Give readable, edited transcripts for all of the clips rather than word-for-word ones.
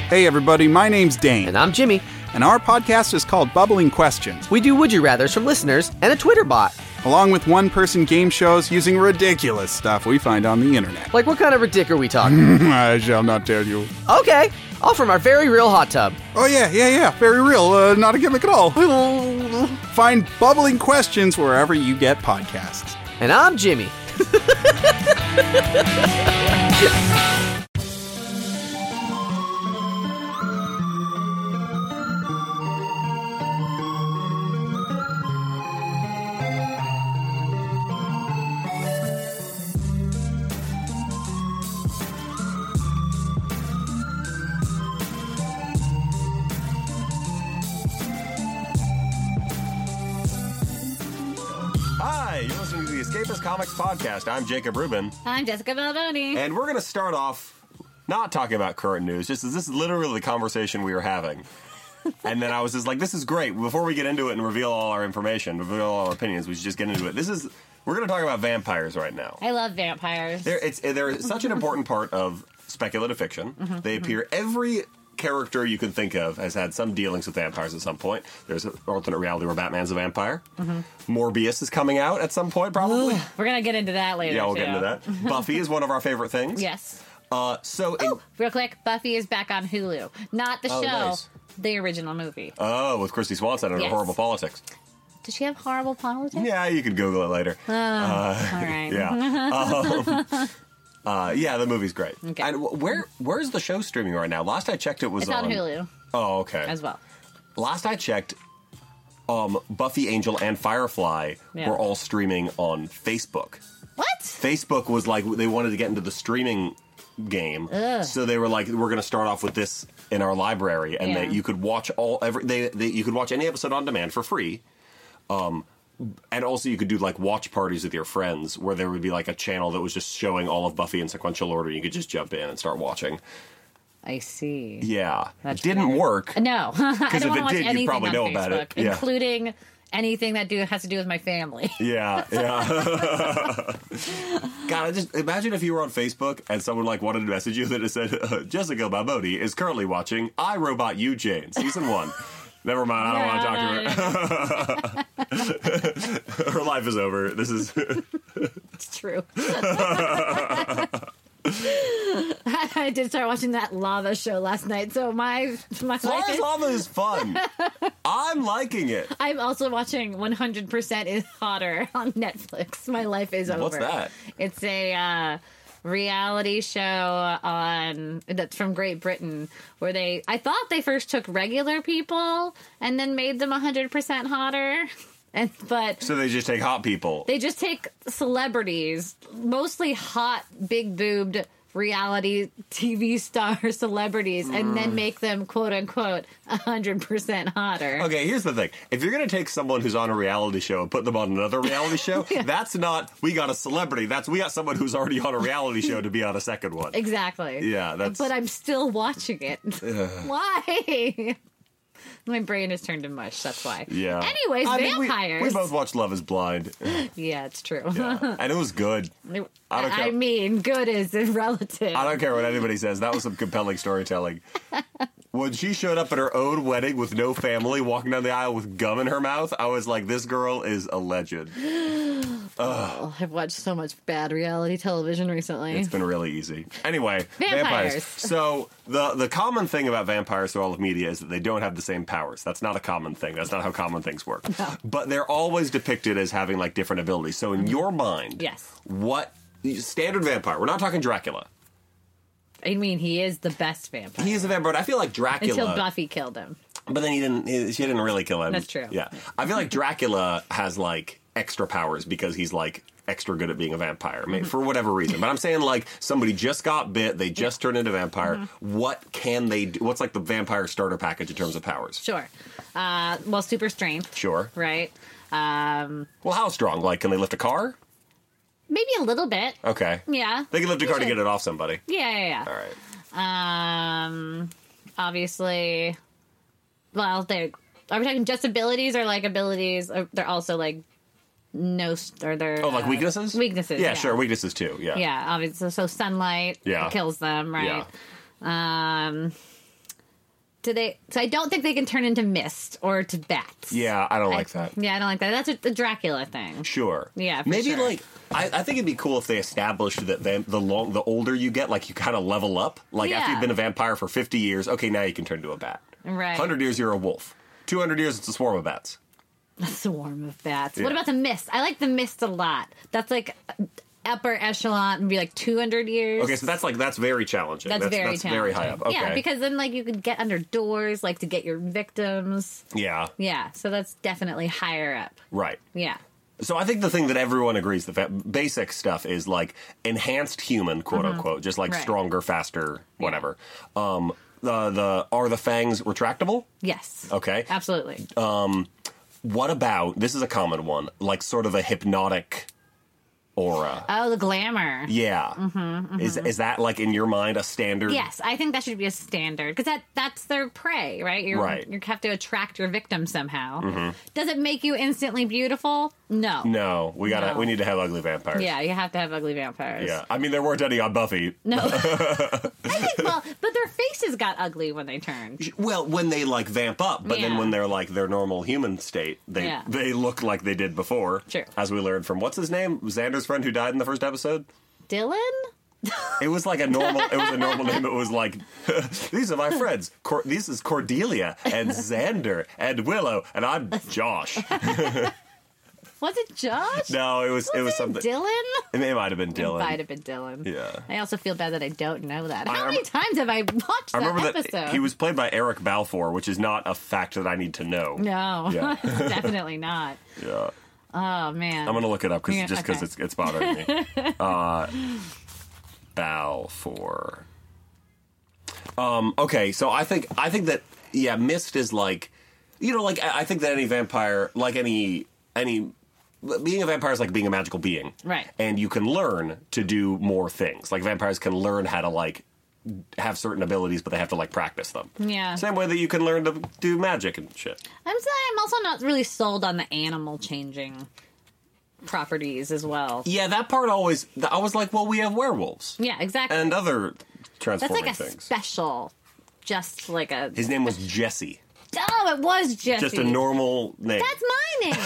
Hey everybody, my name's Dane. And I'm Jimmy. And our podcast is called Bubbling Questions. We do Would You Rathers from listeners and a Twitter bot. Along with one-person game shows using ridiculous stuff we find on the internet. Like what kind of ridic are we talking? I shall not tell you. Okay, all from our very real hot tub. Oh yeah, very real, not a gimmick at all. Find Bubbling Questions wherever you get podcasts. And I'm Jimmy. Hi, you're listening to the Escapist Comics Podcast. I'm Jacob Rubin. I'm Jessica Baldoni. And we're going to start off not talking about current news, just as this is literally the conversation we were having. And then I was just like, this is great. Before we get into it and reveal all our information, reveal all our opinions, we should just get into it. We're going to talk about vampires right now. I love vampires. They're such an important part of speculative fiction. They appear every character you can think of has had some dealings with vampires at some point. There's an alternate reality where Batman's a vampire. Morbius is coming out at some point, probably. We're going to get into that later. Yeah, we'll get into that. Buffy is one of our favorite things. Yes. Real quick, Buffy is back on Hulu. Not the show, nice. the original movie. Oh, with Christy Swanson and her Yes. horrible politics. Does she have horrible politics? Yeah, you could Google it later. All right. Yeah, the movie's great. Okay. And where's the show streaming right now? Last I checked, it was It's on Hulu Oh, okay. as well. Last I checked, Buffy, Angel, and Firefly Yeah. were all streaming on Facebook. What? Facebook was like, they wanted to get into the streaming game, so they were like, we're going to start off with this in our library, and Yeah. you could watch you could watch any episode on demand for free. And also you could do like watch parties with your friends where there would be like a channel that was just showing all of Buffy in sequential order. You could just jump in and start watching. I see. Yeah. That's it didn't weird. work. No. I Because don't if want to it watch did, you'd anything probably on know Facebook, about it. Yeah. including anything that has to do with my family. Yeah. God, I just imagine if you were on Facebook and someone like wanted to message you that it said, Jessica Balboni is currently watching I, Robot You, Jane, season 1. Never mind, I don't want to talk to her. Her life is over. This is... It's true. I did start watching that lava show last night, so my life Flores is... Lava is fun. I'm liking it. I'm also watching 100% is Hotter on Netflix. My life is over. What's that? It's a reality show that's from Great Britain where I thought they first took regular people and then made them 100% hotter. But So they just take hot people. they just take celebrities, mostly hot, big-boobed reality TV star celebrities, and then make them, quote-unquote, 100% hotter. Okay, here's the thing. If you're going to take someone who's on a reality show and put them on another reality show, that's not, we got a celebrity. That's, we got someone who's already on a reality show to be on a second one. Exactly. Yeah, that's... But I'm still watching it. Why? My brain has turned to mush, that's why. Yeah. Anyways, I mean, vampires. we both watched Love is Blind. Yeah, it's true. Yeah. And it was good. I don't care. I mean, good is relative. I don't care what anybody says. That was some compelling storytelling. When she showed up at her own wedding with no family, walking down the aisle with gum in her mouth, I was like, this girl is a legend. Oh, I've watched so much bad reality television recently. It's been really easy. Anyway, Vampires. So the common thing about vampires through all of media is that they don't have the same powers. That's not a common thing. That's not how common things work. No. But they're always depicted as having like different abilities. So in your mind, Yes. what standard vampire? We're not talking Dracula. I mean, he is the best vampire. He is a vampire, but I feel like Dracula. Until Buffy killed him. But then she didn't really kill him. That's true. Yeah. I feel like Dracula has like extra powers because he's like extra good at being a vampire, for whatever reason. But I'm saying like somebody just got bit, they just turned into a vampire. What can they do? What's like the vampire starter package in terms of powers? Sure. Well, super strength. Sure. Right. Well, how strong? Like, can they lift a car? Maybe a little bit. Okay. Yeah. They can lift a car to Sure. get it off somebody. Yeah. All right. Obviously, well, are we talking just abilities or like abilities? Or they're also like or they're like weaknesses? Weaknesses. Yeah, sure. Weaknesses too. Yeah. Yeah, obviously. So sunlight Yeah. kills them, right? Yeah. So I don't think they can turn into mist or to bats. Yeah, I don't like that. Yeah, I don't like that. That's a Dracula thing. Sure. Yeah, for maybe sure. like I think it'd be cool if they established that the older you get, like you kind of level up. Like after Yeah. you've been a vampire for 50 years, okay, now you can turn into a bat. Right. 100 years, you're a wolf. 200 years, it's a swarm of bats. A swarm of bats. Yeah. What about the mist? I like the mist a lot. That's like upper echelon, maybe like 200 years. Okay, so that's very challenging. That's very challenging. very high up. Okay. Yeah, because then like you could get under doors, like to get your victims. Yeah, Yeah, so that's definitely higher up. right. Yeah. So I think the thing that everyone agrees, the basic stuff is like enhanced human, quote unquote, just like Right. stronger, faster, whatever. Are the fangs retractable? Yes. Okay. Absolutely. What about, this is a common one, like sort of a hypnotic aura? Oh, the glamour. Yeah. Is that like in your mind a standard? Yes, I think that should be a standard because that's their prey, right? Right. You have to attract your victim somehow. Does it make you instantly beautiful? No. No, we No. need to have ugly vampires. Yeah, you have to have ugly vampires. Yeah. I mean, there weren't any on Buffy. No. I think but their faces got ugly when they turned. Well, when they like vamp up, but then Yeah. when they're like their normal human state, they look like they did before. True. As we learned from what's his name, Xander's friend who died in the first episode. Dylan? It was like a normal. It was a normal name. It was like, these are my friends. This is Cordelia and Xander and Willow, and I'm Josh. Was it Josh? No, it was something. Dylan? It might have been It Dylan. might have been Dylan. Yeah. I also feel bad that I don't know that. How I many times have I watched I that remember episode? that he was played by Eric Balfour, which is not a fact that I need to know. No, Yeah. definitely not. Yeah. Oh man, I'm gonna look it up Yeah, because okay. it's bothering me. Balfour. Okay, so I think that Mist is like, like I think that any vampire, like any being a vampire is like being a magical being, Right. And you can learn to do more things. Like vampires can learn how to like have certain abilities, but they have to like practice them. Yeah. Same way that you can learn to do magic and shit. I'm also not really sold on the animal changing properties as well. Yeah, that part always. I was like, well, we have werewolves. Yeah, exactly. And other That's transforming like a things. just like a. His name was Jesse. Oh, it was Jesse. Just a normal name. That's my name.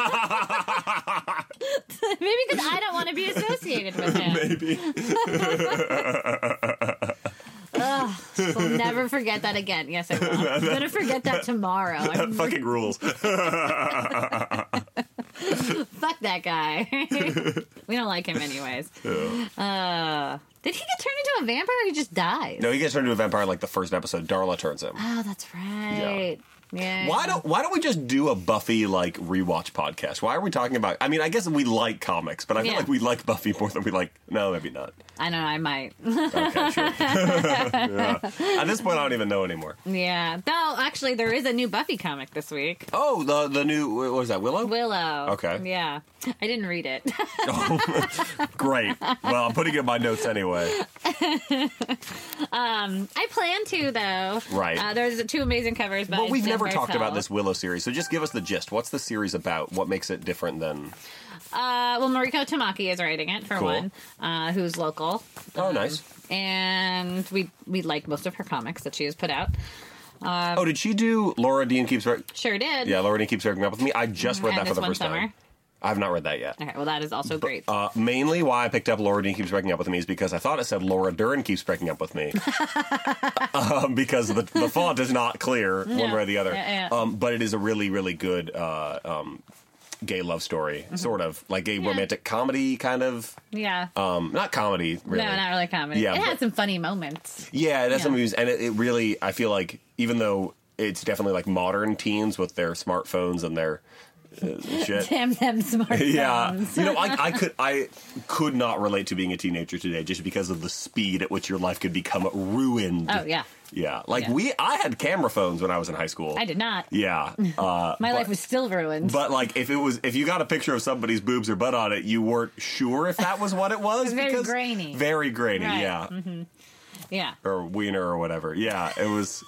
Maybe because I don't want to be associated with him. Maybe. We'll never forget that again. Yes, I will. I'm gonna forget that tomorrow. Fucking rules. Fuck that guy. We don't like him anyways. Did he get turned into a vampire or he just dies? No, he gets turned into a vampire like the first episode. Darla turns him. Oh, that's right. Yeah. Why don't we just do a Buffy like rewatch podcast? Why are we talking about? I mean, I guess we like comics, but I feel Yeah. like we like Buffy more than we like. No, maybe not. I know, I might. Okay, sure. Yeah. At this point, I don't even know anymore. Yeah. Though, actually, there is a new Buffy comic this week. Oh, the new what was that? Willow? Willow. Okay. Yeah. I didn't read it. Great. Well, I'm putting it in my notes anyway. I plan to, though. Right. There's two amazing covers. Well, we've never Vampire talked about Tale. this Willow series, so just give us the gist. What's the series about? What makes it different than? Well, Mariko Tamaki is writing it, for Cool. one, who's local. Oh, nice. And we like most of her comics that she has put out. Oh, did she do Laura Dean Keeps? Sure did. Yeah, Laura Dean Keeps Breaking Up with Me. I just read And that for This the One first Summer. time. I have not read that yet. Okay, well, that is also great. Mainly why I picked up Laura Dean Keeps Breaking Up with Me is because I thought it said Laura Dern Keeps Breaking Up with Me. Because the font is not clear one way or the other. Yeah. But it is a really, really good gay love story, sort of. Like gay romantic comedy, kind of. Yeah. Not comedy, really. No, not really comedy. Yeah, it but- had some funny moments. Yeah, it has Yeah. some movies, and it really, I feel like, even though it's definitely like modern teens with their smartphones and their shit. Damn them smartphones. Yeah, I could not relate to being a teenager today just because of the speed at which your life could become ruined. Oh, yeah. Yeah, like Yeah. I had camera phones when I was in high school. I did not. Yeah, My life was still ruined. But like, if you got a picture of somebody's boobs or butt on it, you weren't sure if that was what it was. It was very because- grainy. Very grainy. Right. Yeah, Yeah. or wiener or whatever. Yeah, it was.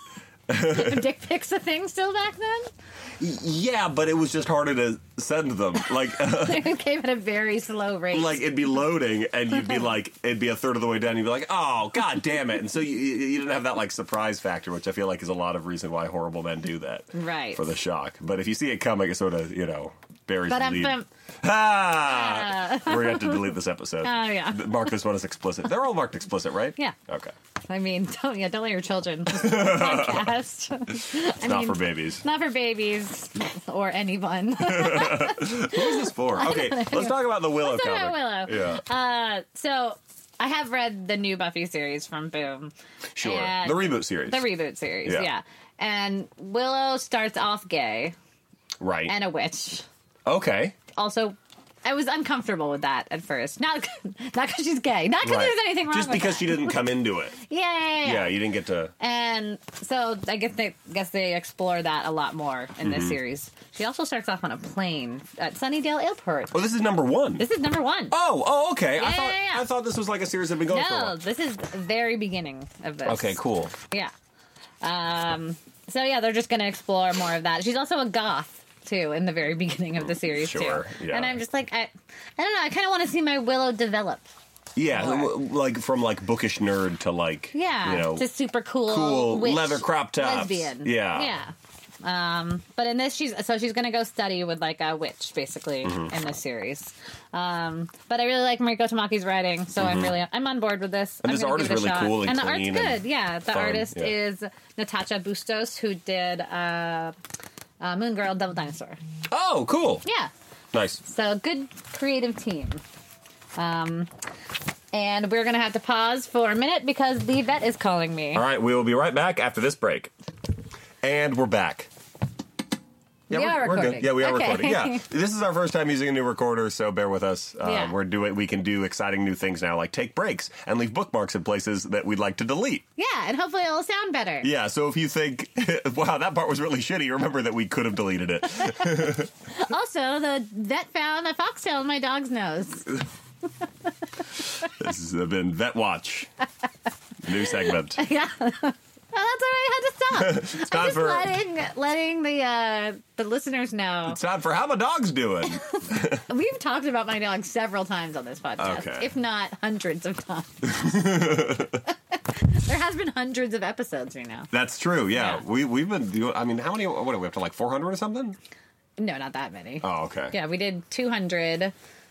Dick pics a thing still back then? Yeah, but it was just harder to send them. Like, It came at a very slow rate. like it'd be loading, and you'd be like, it'd be a third of the way done. You'd be like, oh, god damn it! And so you didn't have that like surprise factor, which I feel like is a lot of reason why horrible men do that, Right. For the shock. But if you see it coming, it sort of buries But the I'm lead. from. Ah! We're gonna have to delete this episode. Oh, yeah. Mark this one as explicit. They're all marked explicit, right? Yeah. Okay. I mean, don't let your children listen to the podcast. It's not for babies. Not for babies or anyone. Who is this for? Okay, let's talk about the Willow Let's talk comic. about Willow. Yeah. So I have read the new Buffy series from Boom. Sure. And The reboot series. The reboot series, Yeah. yeah. And Willow starts off gay Right. and a witch. Okay. Also, I was uncomfortable with that at first. Not because she's gay. Not because Right. there's anything wrong Just with because that. she didn't come into it. Yeah. Yeah, you didn't get to. And so I guess they explore that a lot more in Mm-hmm. this series. She also starts off on a plane at Sunnydale Airport. Oh, this is number 1. This is number 1. Oh, okay. Yeah. I thought this was like a series that had been going for a No, while. this is the very beginning of this. Okay, cool. Yeah. So yeah, they're just going to explore more of that. She's also a goth too in the very beginning of the series Sure, too. yeah. And I'm just like, I don't know. I kind of want to see my Willow develop. Yeah, More. like from like bookish nerd to like Yeah, just super cool witch leather crop tops. lesbian. Yeah. But in this, she's going to go study with like a witch basically Mm-hmm. in this series. But I really like Mariko Tamaki's writing, so I'm on board with this. And I'm this gonna art give is it a really shot. cool and the art's clean good. and Yeah, the fun, artist yeah. is Natasha Bustos, who did Moon Girl, Devil Dinosaur. Oh, cool. Yeah. Nice. So good creative team. And we're going to have to pause for a minute because the vet is calling me. All right, we will be right back after this break. And we're back. Yeah, We are we're good. recording. Yeah, we are Okay. recording. Yeah, this is our first time using a new recorder, so bear with us. Yeah. We can do exciting new things now, like take breaks and leave bookmarks in places that we'd like to delete. Yeah, and hopefully it'll sound better. Yeah, so if you think, wow, that part was really shitty, remember that we could have deleted it. Also, the vet found a foxtail in my dog's nose. This has been Vet Watch, new segment. Yeah. Well, that's why I had to stop. It's time I'm for just letting the listeners know. it's time for how my dog's doing. We've talked about my dog several times on this podcast, Okay. if not hundreds of times. There has been hundreds of episodes, That's true. Yeah, Yeah. we've been. I mean, how many? What are we up to? Like 400 or something? No, not that many. Oh, okay. Yeah, we did 200.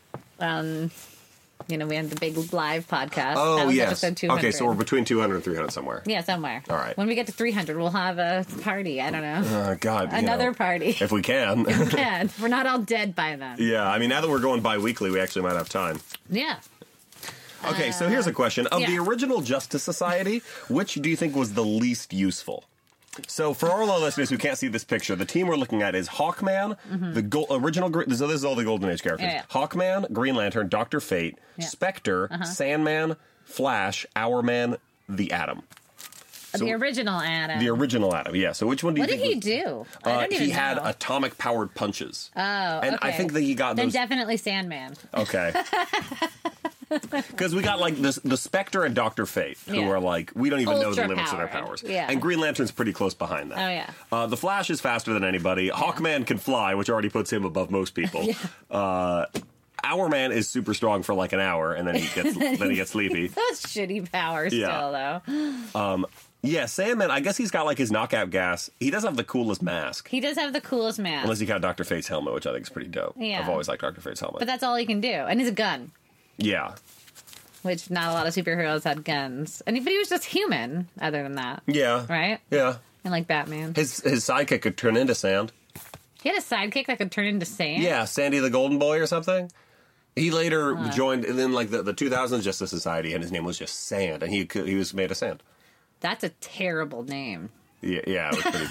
We had the big live podcast. Oh, that was yes. episode 200. Okay, so we're between 200 and 300 somewhere. Yeah, somewhere. All right. When we get to 300, we'll have a party. I don't know. God, Another party. if we can. Yeah, we're not all dead by then. Yeah, I mean, now that we're going bi-weekly, we actually might have time. Yeah. Okay, so here's a question. Of the yeah. original Justice Society, which do you think was the least useful? So for all our listeners who can't see this picture, the team we're looking at is Hawkman, the original, so this is all the Golden Age characters. Yeah, yeah. Hawkman, Green Lantern, Dr. Fate, Yeah. Spectre, Sandman, Flash, Hourman, the Atom. The original Adam. The original Atom, yeah. So which one do you What did think he was- do? I don't even he had know. atomic-powered punches. Oh, and I okay. think that he got Then those... definitely Sandman. Okay. Because we got like the Spectre and Dr. Fate, who Yeah. are like, we don't even know the Ultra limits of their powered. powers. Yeah. And Green Lantern's pretty close behind that. Oh, yeah. The Flash is faster than anybody. Hawkman can fly, which already puts him above most people. Hourman is super strong for like an hour, and then he gets sleepy. Those shitty powers Yeah. still, though. Yeah, Sandman, I guess he's got like his knockout gas. He does have the coolest mask. He does have the coolest mask. Unless he got Dr. Fate's helmet, which I think is pretty dope. Yeah. I've always liked Dr. Fate's helmet. But that's all he can do. And he's a gun, Yeah. which not a lot of superheroes had guns. But he was just human, other than that. Yeah. Right? Yeah. And like Batman. His sidekick could turn into sand. He had a sidekick that could turn into sand. Yeah, Sandy the Golden Boy or something. He later joined in like the 2000s Justice Society, and his name was just Sand, and he was made of sand. That's a terrible name. Yeah, it was pretty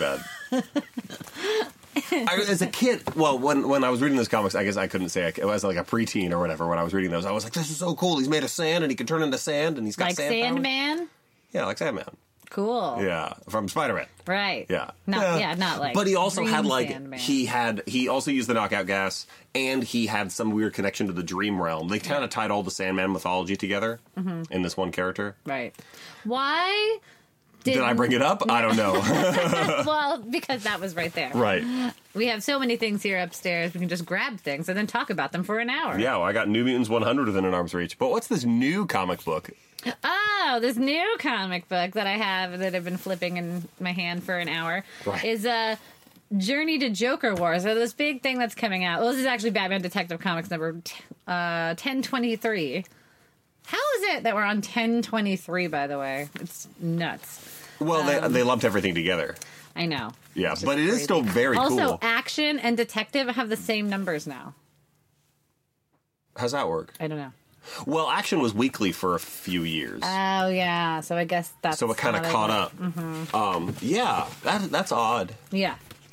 bad. As a kid, well, when I was reading those comics, I guess I couldn't say it was like a preteen or whatever. When I was reading those, I was like, "This is so cool! He's made of sand, and he can turn into sand, and he's got Like sand powers." Sandman? Yeah, like Sandman. Cool. Yeah, from Spider-Man. Right. Yeah. Not like. But he also Green had like Sandman. he also used the knockout gas, and he had some weird connection to the dream realm. They kind of tied all the Sandman mythology together in this one character. Right. Why Did I bring it up? I don't know. Well, because that was right there. Right. We have so many things here upstairs. We can just grab things and then talk about them for an hour. Yeah, well, I got New Mutants 100 within an arm's reach. But what's this new comic book? Oh, this new comic book that I have that I've been flipping in my hand for an hour is Journey to Joker Wars. So this big thing that's coming out. Well, this is actually Batman Detective Comics number 1023. How is it that we're on 1023, by the way? It's nuts. Well, they lumped everything together. I know. Yeah, but it is still very also, cool. Action and Detective have the same numbers now. How's that work? I don't know. Well, Action was weekly for a few years. Oh, yeah. So I guess that's... So it kind of caught up. Mm-hmm. Yeah, that's odd. Yeah.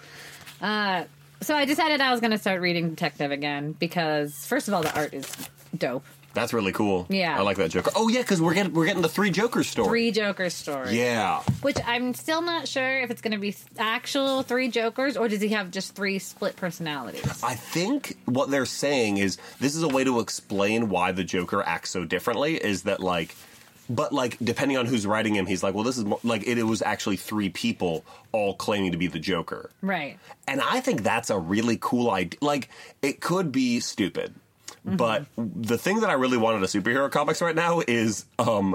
So I decided I was going to start reading Detective again because, first of all, the art is dope. That's really cool. Yeah. I like that Joker. Oh, yeah, because we're getting the 3 Joker story. 3 Joker stories. Yeah. Which I'm still not sure if it's going to be actual 3 Jokers or does he have just 3 split personalities? I think what they're saying is this is a way to explain why the Joker acts so differently is that, like, but, like, depending on who's writing him, he's like, well, this is, more, like, it was actually 3 people all claiming to be the Joker. Right. And I think that's a really cool idea. Like, it could be stupid. Mm-hmm. But the thing that I really wanted a superhero comics right now is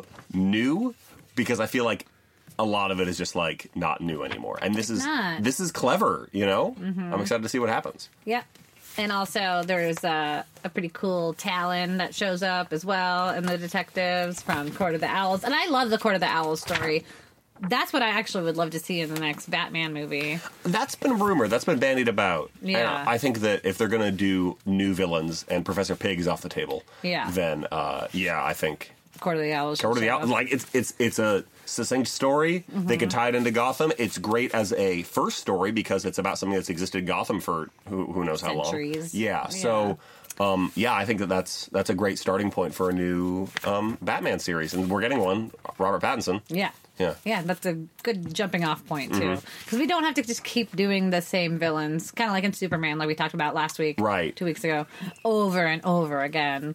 new, because I feel like a lot of it is just like not new anymore. And this is clever, you know? Mm-hmm. I'm excited to see what happens. Yeah. And also there's a pretty cool Talon that shows up as well in the Detectives from Court of the Owls. And I love the Court of the Owls story. That's what I actually would love to see in the next Batman movie. That's been rumored. That's been bandied about. Yeah. And I think that if they're going to do new villains and Professor Pig is off the table, yeah, then I think Court of the Owls. Court of the Owls, like it's a succinct story. Mm-hmm. They could tie it into Gotham. It's great as a first story because it's about something that's existed in Gotham for who knows how long. Centuries. Yeah. So. I think that's a great starting point for a new Batman series, and we're getting one, Robert Pattinson. Yeah. Yeah. Yeah, that's a good jumping off point, too. Because we don't have to just keep doing the same villains, kind of like in Superman, like we talked about last week, right, 2 weeks ago, over and over again.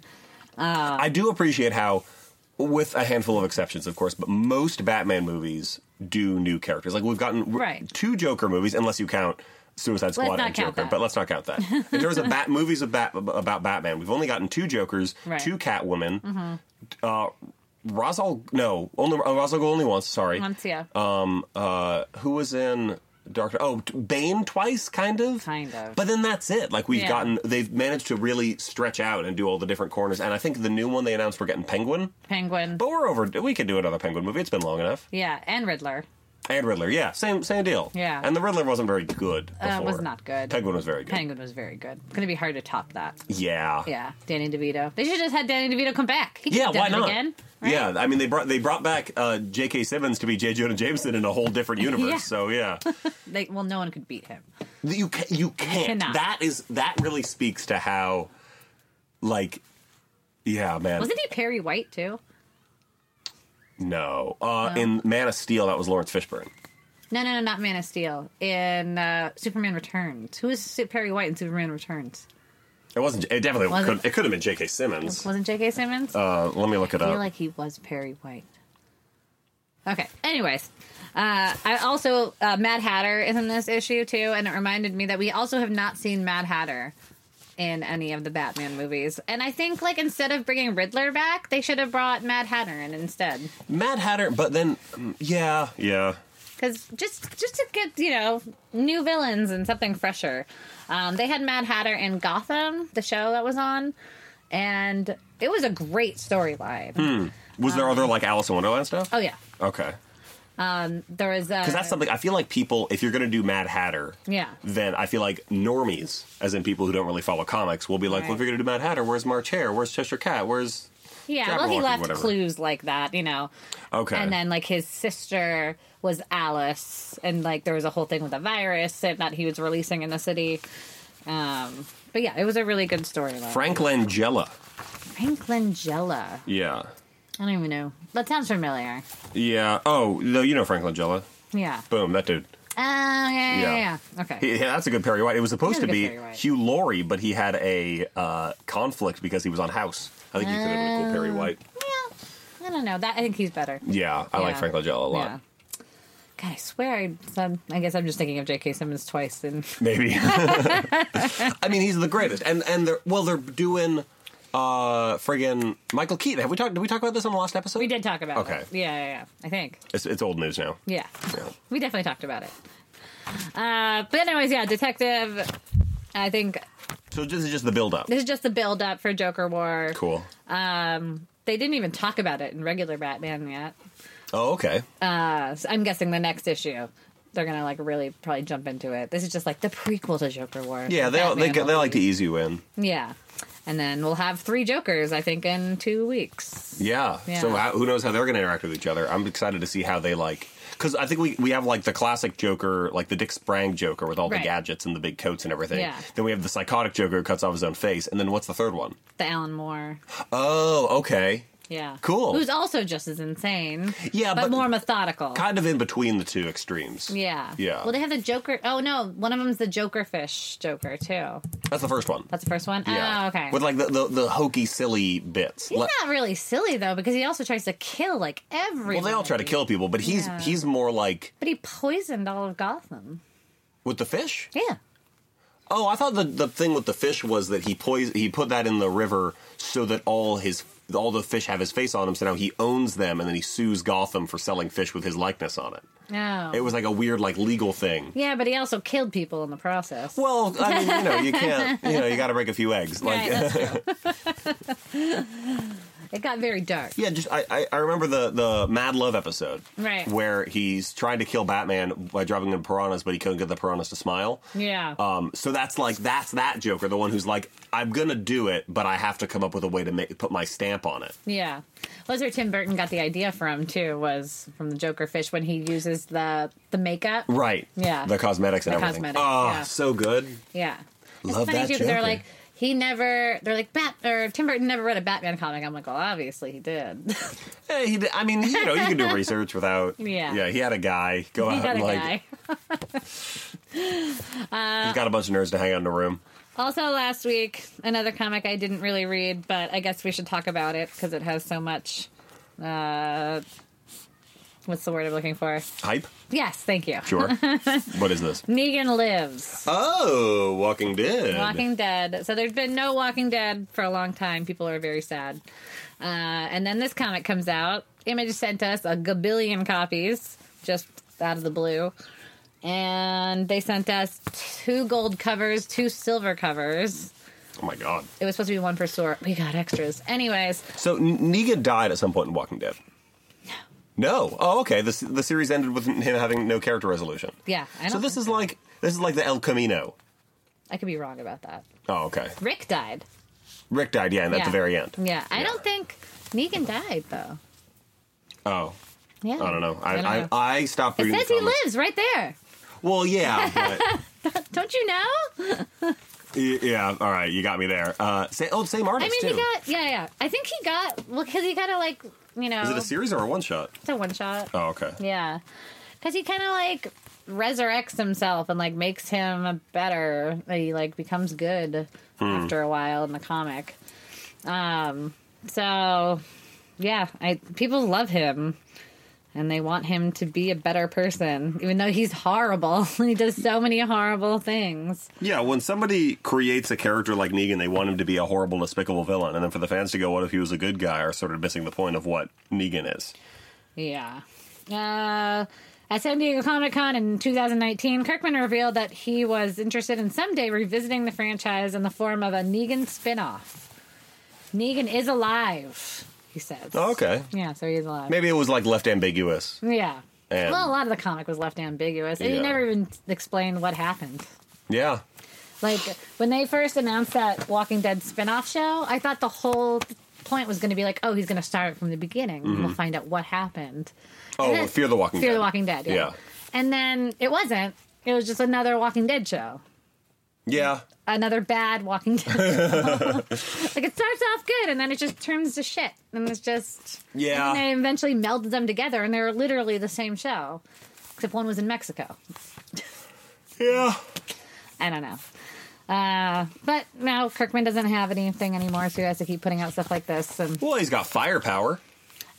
I do appreciate how, with a handful of exceptions, of course, but most Batman movies do new characters. Like, we've gotten 2 Joker movies, unless you count Suicide Squad and Joker, but let's not count that. In terms of movies about Batman, we've only gotten 2 Jokers, 2 Catwoman, Ra's al Ghul only once. Sorry, once, yeah. Who was in Dark? Oh, Bane twice, kind of. But then that's it. Like they've managed to really stretch out and do all the different corners. And I think the new one they announced we're getting Penguin. But we're over. We could do another Penguin movie. It's been long enough. Yeah, and Riddler. And Riddler, yeah, same deal. Yeah, and the Riddler wasn't very good before. Was not good. Penguin was very good. Penguin was very good. It's going to be hard to top that. Yeah. Yeah, Danny DeVito. They should have just had Danny DeVito come back. He could have why done not? it again. Right? Yeah, I mean they brought back J.K. Simmons to be J. Jonah Jameson in a whole different universe. Yeah. So yeah, well, no one could beat him. You can't. That really speaks to how, like, yeah, man. Wasn't he Perry White too? No, in Man of Steel that was Lawrence Fishburne. No, not Man of Steel. In Superman Returns. Who is Perry White in Superman Returns? It wasn't. It definitely could. It could have been J.K. Simmons. Wasn't J.K. Simmons? Let me look it up. I feel like he was Perry White. Okay. Anyways, I also Mad Hatter is in this issue too, and it reminded me that we also have not seen Mad Hatter in any of the Batman movies. And I think, like, instead of bringing Riddler back, they should have brought Mad Hatter in instead. Mad Hatter, but then yeah. Because just to get, new villains and something fresher. They had Mad Hatter in Gotham, the show that was on, and it was a great storyline. Was there other, like, Alice in Wonderland stuff? Oh, yeah. Okay. There was... Because that's something, I feel like people, if you're going to do Mad Hatter, then I feel like normies, as in people who don't really follow comics, will be like, well, if you're going to do Mad Hatter, where's March Hare? Where's Cheshire Cat? Where's... Yeah, well, he left clues like that, Okay. And then, like, his sister was Alice, and, like, there was a whole thing with a virus that he was releasing in the city. But, yeah, it was a really good storyline. Frank Langella. Yeah. I don't even know. That sounds familiar. Yeah. Oh, no, you know Frank Langella. Yeah. Boom, that dude. Oh, yeah. Okay. Yeah, that's a good Perry White. It was supposed to be Perry White. Hugh Laurie, but he had a conflict because he was on House. I think he could have been a cool Perry White. Yeah. I don't know. I think he's better. Yeah, I like Frank Langella a lot. Yeah. God, I swear I guess I'm just thinking of J.K. Simmons twice. And Maybe. I mean, he's the greatest. And they're doing friggin' Michael Keaton. Did we talk about this on the last episode? we did talk about Okay. it. Yeah. I think. It's old news now. Yeah. Yeah. We definitely talked about it. But anyways, yeah, Detective, I think So this is just the build-up. this is just the build-up for Joker War. Cool. They didn't even talk about it in regular Batman yet. Oh, okay. So I'm guessing the next issue, they're going to, like, really probably jump into it. This is just, like, the prequel to Joker War. Yeah, they Batman will like to be- ease you in. Yeah. And then we'll have 3 Jokers, I think, in 2 weeks. Yeah. Yeah. So who knows how they're going to interact with each other? I'm excited to see how they like. Because I think we have like the classic Joker, like the Dick Sprang Joker with all the Right. gadgets and the big coats and everything. Yeah. Then we have the psychotic Joker who cuts off his own face. And then what's the third one? The Alan Moore. Oh, okay. Yeah. Cool. Who's also just as insane. Yeah, but more methodical. Kind of in between the two extremes. Yeah. Yeah. Well, they have the Joker. Oh, no. One of them's the Joker Fish Joker, too. That's the first one. That's the first one? Yeah. Oh, okay. With like the hokey, silly bits. He's not really silly, though, because he also tries to kill, like, everyone. Well, they all try to kill people, but he's more like But he poisoned all of Gotham. with the fish. Yeah. Oh, I thought the thing with the fish was that he put that in the river so that all the fish have his face on them. So now he owns them, and then he sues Gotham for selling fish with his likeness on it. No. It was like a weird, like legal thing. Yeah, but he also killed people in the process. Well, I mean, you can't, you got to break a few eggs. Like, Right, that's true. It got very dark. yeah, just I remember the Mad Love episode, Right. where he's trying to kill Batman by dropping him piranhas, but he couldn't get the piranhas to smile. Yeah. So that's that Joker, the one who's like, I'm gonna do it, but I have to come up with a way to put my stamp on it. Yeah. Well, that's where Tim Burton got the idea from, too, was from the Joker Fish when he uses the makeup. Right. Yeah. The cosmetics and The everything. cosmetics, Oh, yeah. so good. Yeah. It's Love funny, that too, because they're Joker. like, Tim Burton never read a Batman comic. I'm like, well, obviously he did. Hey, he did, I mean, you can do research without. Yeah. Yeah, he had a guy go He out got and a like. guy. He's got a bunch of nerds to hang out in the room. Also, last week, another comic I didn't really read, but I guess we should talk about it because it has so much. What's the word I'm looking for? Hype? Yes, thank you. Sure. What is this? Negan Lives. Oh, Walking Dead. Walking Dead. So there's been no Walking Dead for a long time. People are very sad. And then this comic comes out. Image sent us a gabillion copies just out of the blue. And they sent us 2 gold covers, 2 silver covers. Oh my god. It was supposed to be 1 per store. We got extras. Anyways, So Negan died at some point in Walking Dead. No. Oh, okay. The series ended with him having no character resolution. yeah. I So don't this think is like the El Camino. I could be wrong about that. Oh, okay. Rick died. Rick died, yeah, and at Yeah. the very end. Yeah. I don't think Negan died, though. Oh, Yeah. I don't know. I don't know. I stopped It reading says the he comics. lives right there. Well, yeah, but Don't you know? yeah. All right, you got me there. Same artist I mean, too. he got, yeah. I think he got, well, because he kind of like, Is it a series or a one shot? it's a 1 shot. Oh, okay. Yeah. Because he kind of like resurrects himself and like makes him better. He like becomes good after a while in the comic. So yeah, people love him and they want him to be a better person, even though he's horrible. He does so many horrible things. Yeah, when somebody creates a character like Negan, they want him to be a horrible, despicable villain, and then for the fans to go, "What if he was a good guy?" are sort of missing the point of what Negan is. Yeah. At San Diego Comic-Con in 2019, Kirkman revealed that he was interested in someday revisiting the franchise in the form of a Negan spin-off. Negan is alive, he says. Oh, okay. Yeah, so he is alive. Maybe it was like left ambiguous. Yeah. And- Well, a lot of the comic was left ambiguous. And he Yeah. never even explained what happened. Yeah. Like, when they first announced that Walking Dead spin-off show, I thought the whole point was going to be like, oh, he's going to start from the beginning. And we'll find out what happened. Oh, And then- Fear the Walking Dead. Fear the Walking Dead, yeah. Yeah. And then it wasn't. It was just another Walking Dead show. Yeah. Another bad Walking Dead show. Like, it starts off good, and then it just turns to shit. And it's just... Yeah. And then they eventually melded them together, and they were literally the same show. Except one was in Mexico. Yeah. I don't know. But now Kirkman doesn't have anything anymore, so he has to keep putting out stuff like this. And Well, he's got firepower.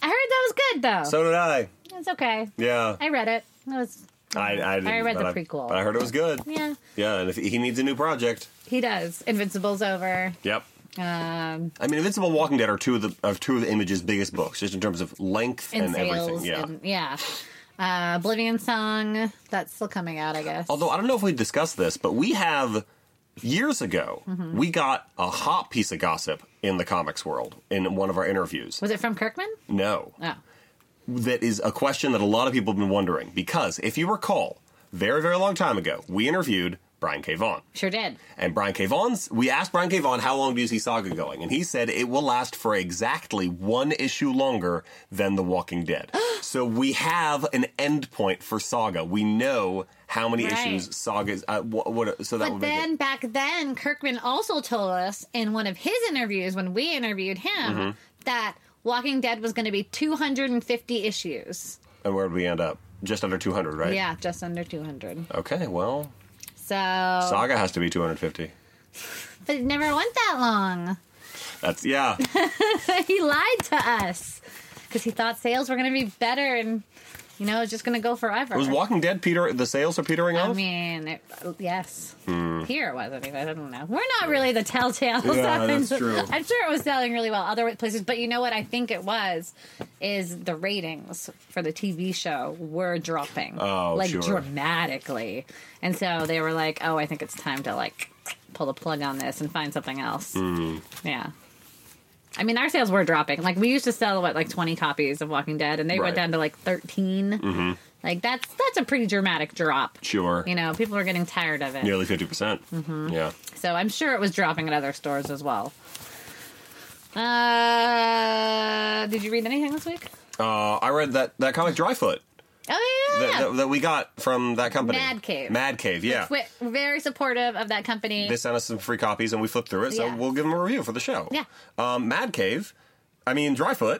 I heard that was good though. So did I. It's okay. Yeah. I read it. It was. I didn't, read the but prequel. But I heard it was good. Yeah, Yeah, and if he needs a new project. he does. Invincible's over. Yep. I mean, Invincible and Walking Dead are two of the Image's biggest books, just in terms of length and sales everything. Yeah. Oblivion Song, that's still coming out, I guess. Although I don't know if we discussed this, but we have years ago we got a hot piece of gossip in the comics world in one of our interviews. Was it from Kirkman? No. Oh. That is a question that a lot of people have been wondering, because if you recall, very, very long time ago, we interviewed Brian K. Vaughan. Sure did. And we asked Brian K. Vaughan, how long do you see Saga going? And he said it will last for exactly one issue longer than The Walking Dead. So we have an end point for Saga. We know how many issues Saga is. So that But would make then, it. back then, Kirkman also told us in one of his interviews when we interviewed him that Walking Dead was going to be 250 issues. And where would we end up? Just under 200, right? Yeah, just under 200. Okay, well, So, Saga has to be 250. but it never went that long. That's, yeah. He lied to us because he thought sales were going to be better and, you know, it's just going to go forever. Was Walking Dead the sales are petering off? I mean, yes. Here it was, anyway. I don't know. We're not really the telltale signs. that's true. I'm sure it was selling really well other places, but you know what I think it was is the ratings for the TV show were dropping. Oh, like sure. dramatically. And so they were like, oh, I think it's time to like pull the plug on this and find something else. Yeah. I mean, our sales were dropping. Like, we used to sell, like 20 copies of Walking Dead, and they went Right. down to, like, 13. Like, that's a pretty dramatic drop. Sure. You know, people are getting tired of it. Nearly 50%. Yeah. So I'm sure it was dropping at other stores as well. Did you read anything this week? I read that comic Dryfoot Oh, yeah. that we got from that company. Mad Cave. Mad Cave, yeah. We're very supportive of that company. They sent us some free copies and we flipped through it, so Yeah. we'll give them a review for the show. Yeah. Mad Cave, Dryfoot,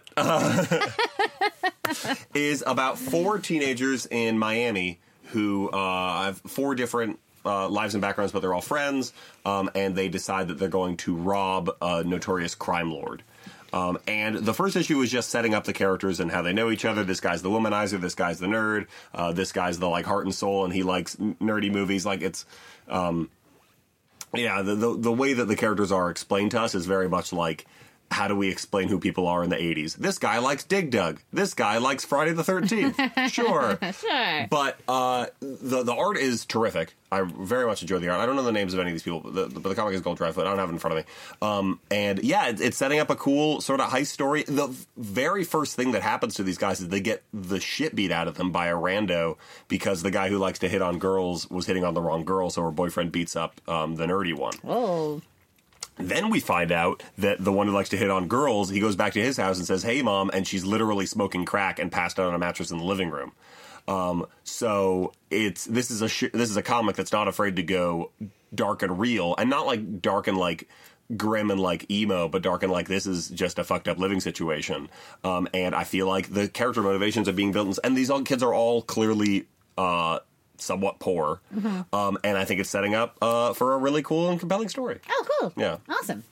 is about 4 teenagers in Miami who have 4 different lives and backgrounds, but they're all friends, and they decide that they're going to rob a notorious crime lord. And the first issue is just setting up the characters and how they know each other. This guy's the womanizer, this guy's the nerd, this guy's the like heart and soul, and he likes nerdy movies. Like it's, the way that the characters are explained to us is very much like, how do we explain who people are in the 80s? This guy likes Dig Dug. This guy likes Friday the 13th. Sure. Sure. But the art is terrific. I very much enjoy the art. I don't know the names of any of these people, but the comic is called Dryfoot. I don't have it in front of me. And yeah, it's setting up a cool sort of heist story. The very first thing that happens to these guys is they get the shit beat out of them by a rando because the guy who likes to hit on girls was hitting on the wrong girl, so her boyfriend beats up the nerdy one. Oh. Then we find out that the one who likes to hit on girls, he goes back to his house and says, "Hey, Mom," and she's literally smoking crack and passed out on a mattress in the living room. So this is a comic that's not afraid to go dark and real, and not like dark and like grim and like emo, but dark and like this is just a fucked up living situation. And I feel like the character motivations are being built, and these kids are all clearly somewhat poor, and I think it's setting up for a really cool and compelling story. Oh, cool. Yeah. Awesome.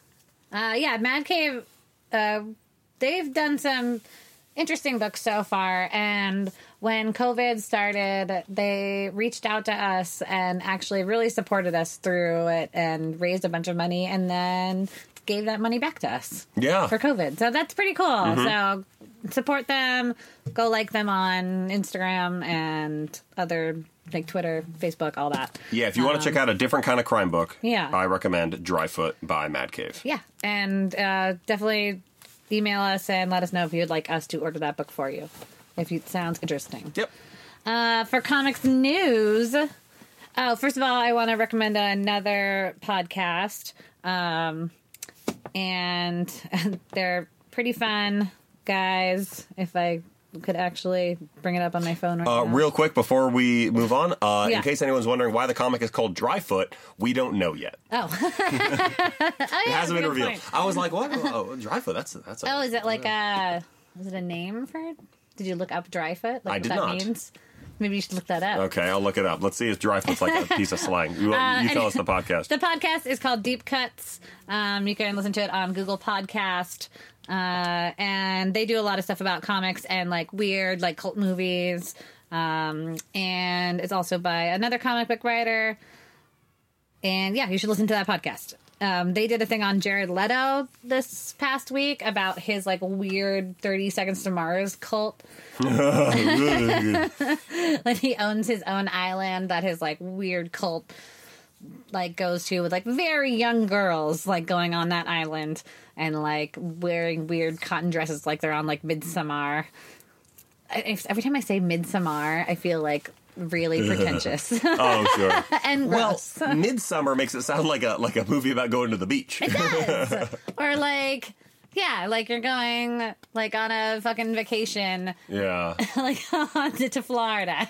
Mad Cave, they've done some interesting books so far, and when COVID started, they reached out to us and actually really supported us through it and raised a bunch of money and then gave that money back to us. Yeah. For COVID. So that's pretty cool. So support them, go like them on Instagram and other like Twitter, Facebook, all that. Yeah, if you want to check out a different kind of crime book, Yeah. I recommend Dryfoot by Mad Cave. Yeah. And definitely email us and let us know if you'd like us to order that book for you. If it sounds interesting. Yep. For comics news, first of all, I want to recommend another podcast. And they're pretty fun guys. If I could actually bring it up on my phone right now. Real quick before we move on, Yeah. in case anyone's wondering why the comic is called Dryfoot, we don't know yet. Oh. It hasn't been revealed. Point. I was like, what? Oh, Dryfoot, that's Oh, is it like is it a name for it? Did you look up Dryfoot? Like I did what that not. means? Maybe you should look that up. Okay, I'll look it up. Let's see if Dryfoot's like a piece of slang. You tell us the podcast. The podcast is called Deep Cuts. You can listen to it on Google Podcast, And they do a lot of stuff about comics and like weird like cult movies. And it's also by another comic book writer. And yeah, you should listen to that podcast. They did a thing on Jared Leto this past week about his like weird 30 Seconds to Mars cult. Like he owns his own island that his like weird cult like goes to with like very young girls like going on that island and like wearing weird cotton dresses like they're on like Midsommar. Every time I say Midsommar, I feel like really pretentious. Oh, sure. And gross. Well, Midsummer makes it sound like a movie about going to the beach. It does. Or like, yeah, like you're going like on a fucking vacation, Yeah. like to Florida.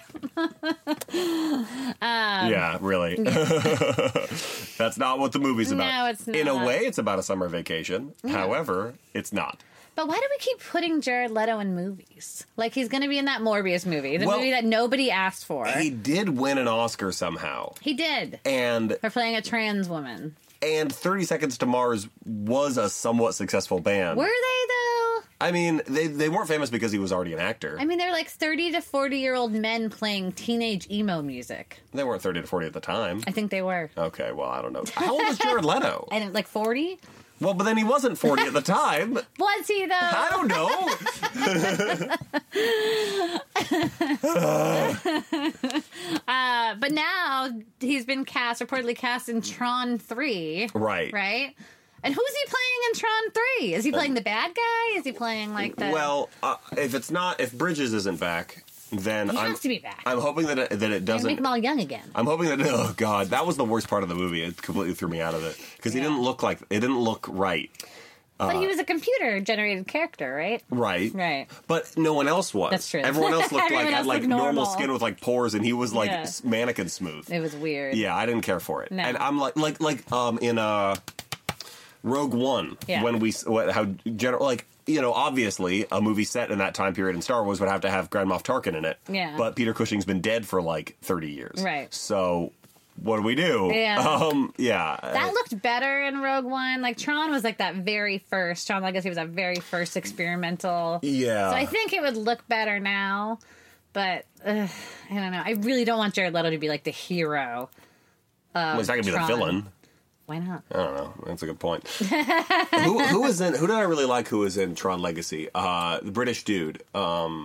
Yeah, really. That's not what the movie's about. No, it's In a not. way, it's about a summer vacation. However, it's not. But why do we keep putting Jared Leto in movies? Like he's going to be in that Morbius movie, the Well, movie that nobody asked for. He did win an Oscar somehow. He did And for playing a trans woman. 30 Seconds to Mars was a somewhat successful band. Were they though? I mean, they weren't famous because he was already an actor. I mean, they're like 30 to 40-year-old men playing teenage emo music. They weren't 30 to 40 at the time. I think they were. Okay, well, I don't know. How old was Jared Leto? And like 40? Well, but then he wasn't 40 at the time. Was he though? I don't know. But now he's been reportedly cast in Tron 3. Right. Right? And who's he playing in Tron 3? Is he playing the bad guy? Is he playing like the... Well, if Bridges isn't back, then He I'm has to be back. I'm hoping that it Make doesn't. them all young again. I'm hoping that oh god, that was the worst part of the movie. It completely threw me out of it because he didn't look right. But he was a computer-generated character, right? Right. Right. But no one else was. That's true. Everyone else looked Everyone like had else like looked normal normal. skin with like pores, and he was like Yeah. mannequin smooth. It was weird. Yeah, I didn't care for it. No. And I'm in Rogue One Yeah. when obviously a movie set in that time period in Star Wars would have to have Grand Moff Tarkin in it. Yeah. But Peter Cushing's been dead for like 30 years. Right. So what do we do? Yeah. Yeah. That looked better in Rogue One. Like, Tron was like that very first. Tron Legacy was that very first experimental. Yeah. So I think it would look better now. But, I don't know. I really don't want Jared Leto to be like the hero. Well, he's not gonna be the Tron. villain. Why not? I don't know. That's a good point. Who did I really like? Who was in Tron Legacy? The British dude. Yeah.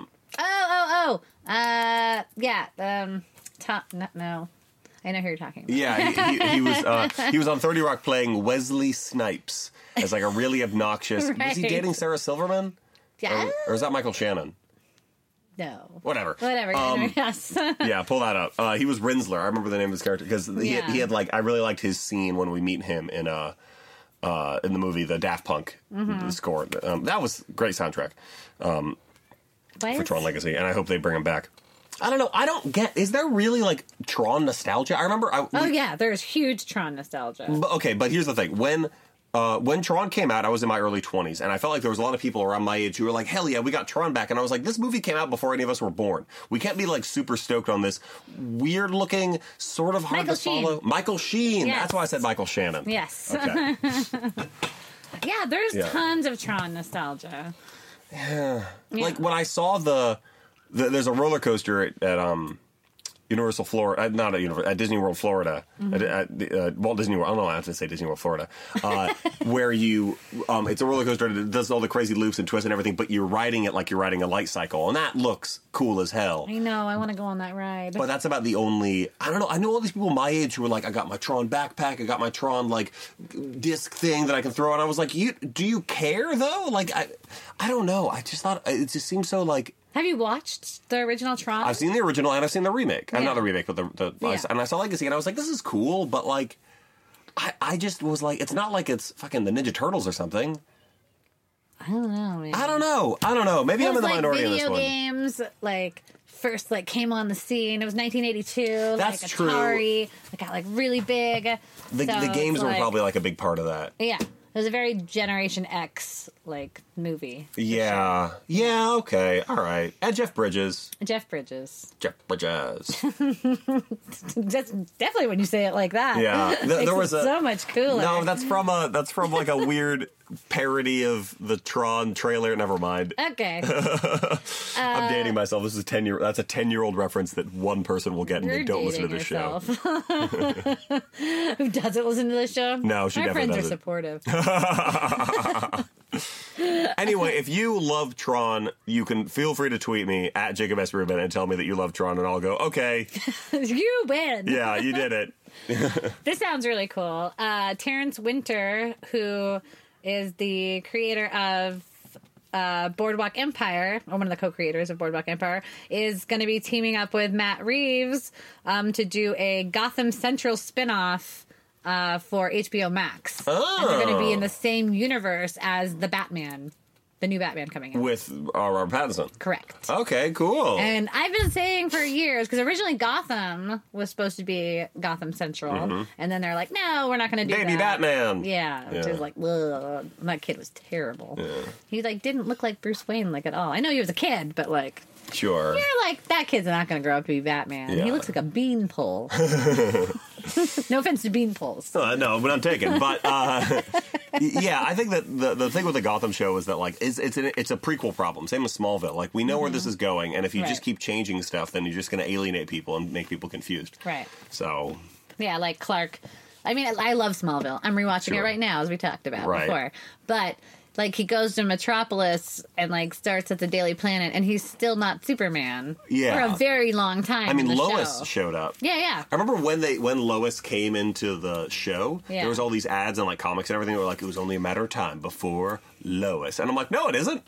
No. I know who you're talking about. Yeah, he was on 30 Rock playing Wesley Snipes as like a really obnoxious. Was he Right. dating Sarah Silverman? Yeah? Or is that Michael Shannon? No. Whatever. Yes. Yeah, pull that up. He was Rinsler. I remember the name of his character because he Yeah. had like I really liked his scene when we meet him in the movie the Daft Punk Mm-hmm. the score. That was great soundtrack for Tron Legacy, and I hope they bring him back. I don't know. I don't get. Is there really like Tron nostalgia? I remember. Oh, yeah. There's huge Tron nostalgia. But here's the thing. When Tron came out, I was in my early 20s, and I felt like there was a lot of people around my age who were like, hell yeah, we got Tron back. And I was like, this movie came out before any of us were born. We can't be like super stoked on this weird-looking, sort of hard Michael to follow. Sheen. Michael Sheen. Yes. That's why I said Michael Shannon. Yes. Okay. Yeah, there's Yeah. tons of Tron nostalgia. Like when I saw there's a roller coaster at Universal Florida, not at Disney World, Florida, at Walt Disney World. I don't know. I have to say Disney World, Florida, where it's a roller coaster that does all the crazy loops and twists and everything, but you're riding it like you're riding a light cycle, and that looks cool as hell. I know. I want to go on that ride. But that's about the only. I don't know. I know all these people my age who were like, I got my Tron backpack, I got my Tron like disc thing that I can throw, and I was like, do you care though? Like I don't know. I just thought it just seems so like. Have you watched the original Tron? I've seen the original and I've seen the remake. Yeah. Not the remake, but Yeah. and I saw Legacy and I was like, this is cool, but like, I just was like, it's not like it's fucking the Ninja Turtles or something. I don't know, man. I don't know. Maybe It I'm was in the like minority of video this one. games, like first like came on the scene. It was 1982. That's like true. Atari. It got like really big. The So games it's were like- probably like a big part of that. Yeah. It was a very Generation X like movie. Yeah. Yeah, okay. All right. And Jeff Bridges. Jeff Bridges. Jeff Bridges. That's definitely when you say it like that. Yeah. There was a so much cooler. No, that's from like a weird parody of the Tron trailer. Never mind. Okay. I'm dating myself. This is that's a 10-year-old reference that one person will get and they don't listen to this show. Who doesn't listen to this show? No, she My definitely friends doesn't. are supportive. Anyway, if you love Tron, you can feel free to tweet me at Jacob S. Rubin and tell me that you love Tron, and I'll go, okay, You win. yeah, you did it. This sounds really cool. Terrence Winter, who is the creator of Boardwalk Empire, or one of the co-creators of Boardwalk Empire, is going to be teaming up with Matt Reeves to do a Gotham Central spinoff for HBO Max. Oh. And they're going to be in the same universe as the Batman, the new Batman coming out. With Robert Pattinson. Correct. Okay, cool. And I've been saying for years, because originally Gotham was supposed to be Gotham Central, and then they're like, no, we're not going to do Baby that. Batman. Yeah, which Yeah. is like, ugh. That kid was terrible. Yeah. He like didn't look like Bruce Wayne like at all. I know he was a kid, but like Sure. you're like that kid's not going to grow up to be Batman. Yeah. He looks like a beanpole. No offense to beanpoles. No, but I'm taken. But yeah, I think that the thing with the Gotham show is that like it's a prequel problem. Same as Smallville. Like we know where this is going, and if you Right. just keep changing stuff, then you're just going to alienate people and make people confused. Right. So Yeah, like Clark. I mean, I love Smallville. I'm rewatching it Sure. right now, as we talked about Right. before. But like, he goes to Metropolis and like starts at the Daily Planet, and he's still not Superman Yeah. for a very long time. I mean, in the Lois show. showed up. Yeah. I remember when Lois came into the show, Yeah. there was all these ads and like comics and everything that were like, it was only a matter of time before Lois. And I'm like, no, it isn't.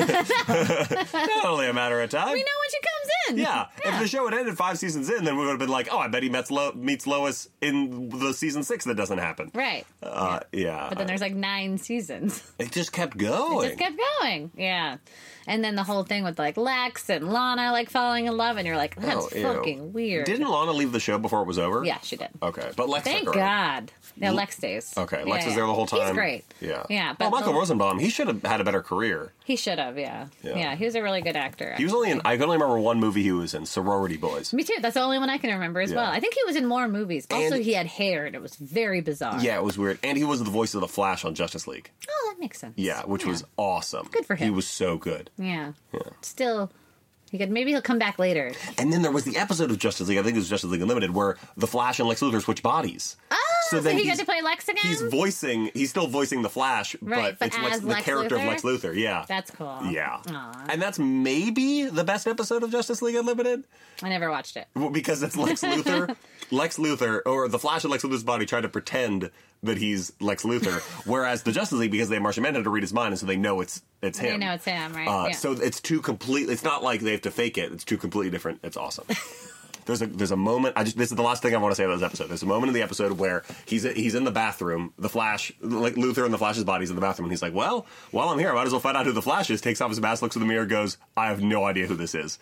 Not only a matter of time. We know when she comes in. Yeah. If the show had ended 5 seasons in, then we would have been like, oh, I bet he meets Lois in the season 6 that doesn't happen. Right. Yeah. But then there's like 9 seasons. It just kept going. Just kept going. Yeah. And then the whole thing with like Lex and Lana like falling in love, and you're like, that's Oh, ew. fucking weird. Didn't Lana leave the show before it was over? Yeah, she did. Okay. But Lex Thank took her. God. No, Lex stays. Okay, Yeah, Lex is yeah. there the whole time. He's great. Yeah. Yeah, Well, but Michael the- Rosenbaum, he should have had a better career. He should have, yeah. Yeah. He was a really good actor. He was only in, I can only remember one movie he was in, Sorority Boys. Me too. That's the only one I can remember as Yeah. well. I think he was in more movies. Also, And- he had hair, and it was very bizarre. Yeah, it was weird. And he was the voice of the Flash on Justice League. Oh, that makes sense. Yeah, which was awesome. Good for him. He was so good. Yeah. Still, maybe he'll come back later. And then there was the episode of Justice League, I think it was Justice League Unlimited, where the Flash and Lex Luthor switch bodies. Oh, so he he's- got to play Lex again? He's still voicing the Flash, Right, but it's as the Lex character Luthor? of Lex Luthor. Yeah. That's cool. Yeah. Aw. And that's maybe the best episode of Justice League Unlimited. I never watched it. Well, because it's Lex Luthor. Lex Luthor, or the Flash and Lex Luthor's body try to pretend that he's Lex Luthor, whereas the Justice League, because they have Martian Manhunter to read his mind, and so they know it's him. They know it's him, right? Yeah. So it's it's not like they have to fake it. It's two completely different. It's awesome. There's a moment. This is the last thing I want to say about this episode. There's a moment in the episode where he's in the bathroom. The Flash, like Luthor and the Flash's body's in the bathroom, and he's like, "Well, while I'm here, I might as well find out who the Flash is." Takes off his mask, looks in the mirror, goes, "I have no idea who this is."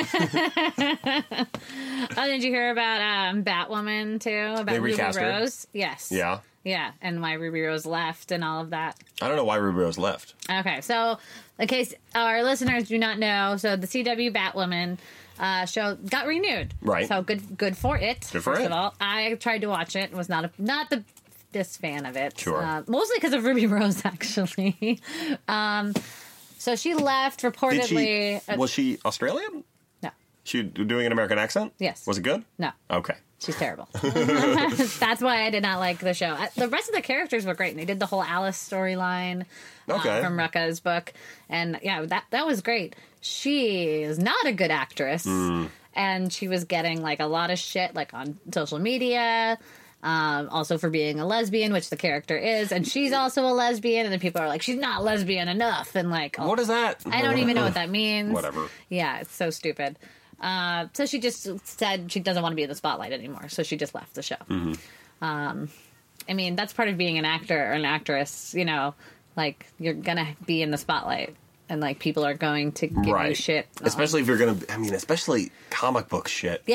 Oh, did you hear about Batwoman too? About They Ruby recast her? Rose? Yes. Yeah. Yeah, and why Ruby Rose left and all of that. I don't know why Ruby Rose left. Okay, so in case our listeners do not know, so the CW Batwoman show got renewed. Right. So good for it. Good for first it. of all, I tried to watch it. Was not the biggest fan of it. Sure. Mostly because of Ruby Rose, actually. So she left reportedly. Was she Australian? No, She doing an American accent? Yes. Was it good? no. Okay. She's terrible. That's why I did not like the show. The rest of the characters were great. And they did the whole Alice storyline Okay. from Rucka's book. And yeah, that was great. She is not a good actress. And she was getting like a lot of shit like on social media. Also for being a lesbian, which the character is. And she's also a lesbian. And then people are like, she's not lesbian enough. And like, What is that? I don't even know what that means. Whatever. Yeah, it's so stupid. So she just said she doesn't want to be in the spotlight anymore. So she just left the show. Mm-hmm. I mean, that's part of being an actor or an actress, you know, like you're going to be in the spotlight and like people are going to give you shit. Especially if you're going to, especially comic book shit. Yeah.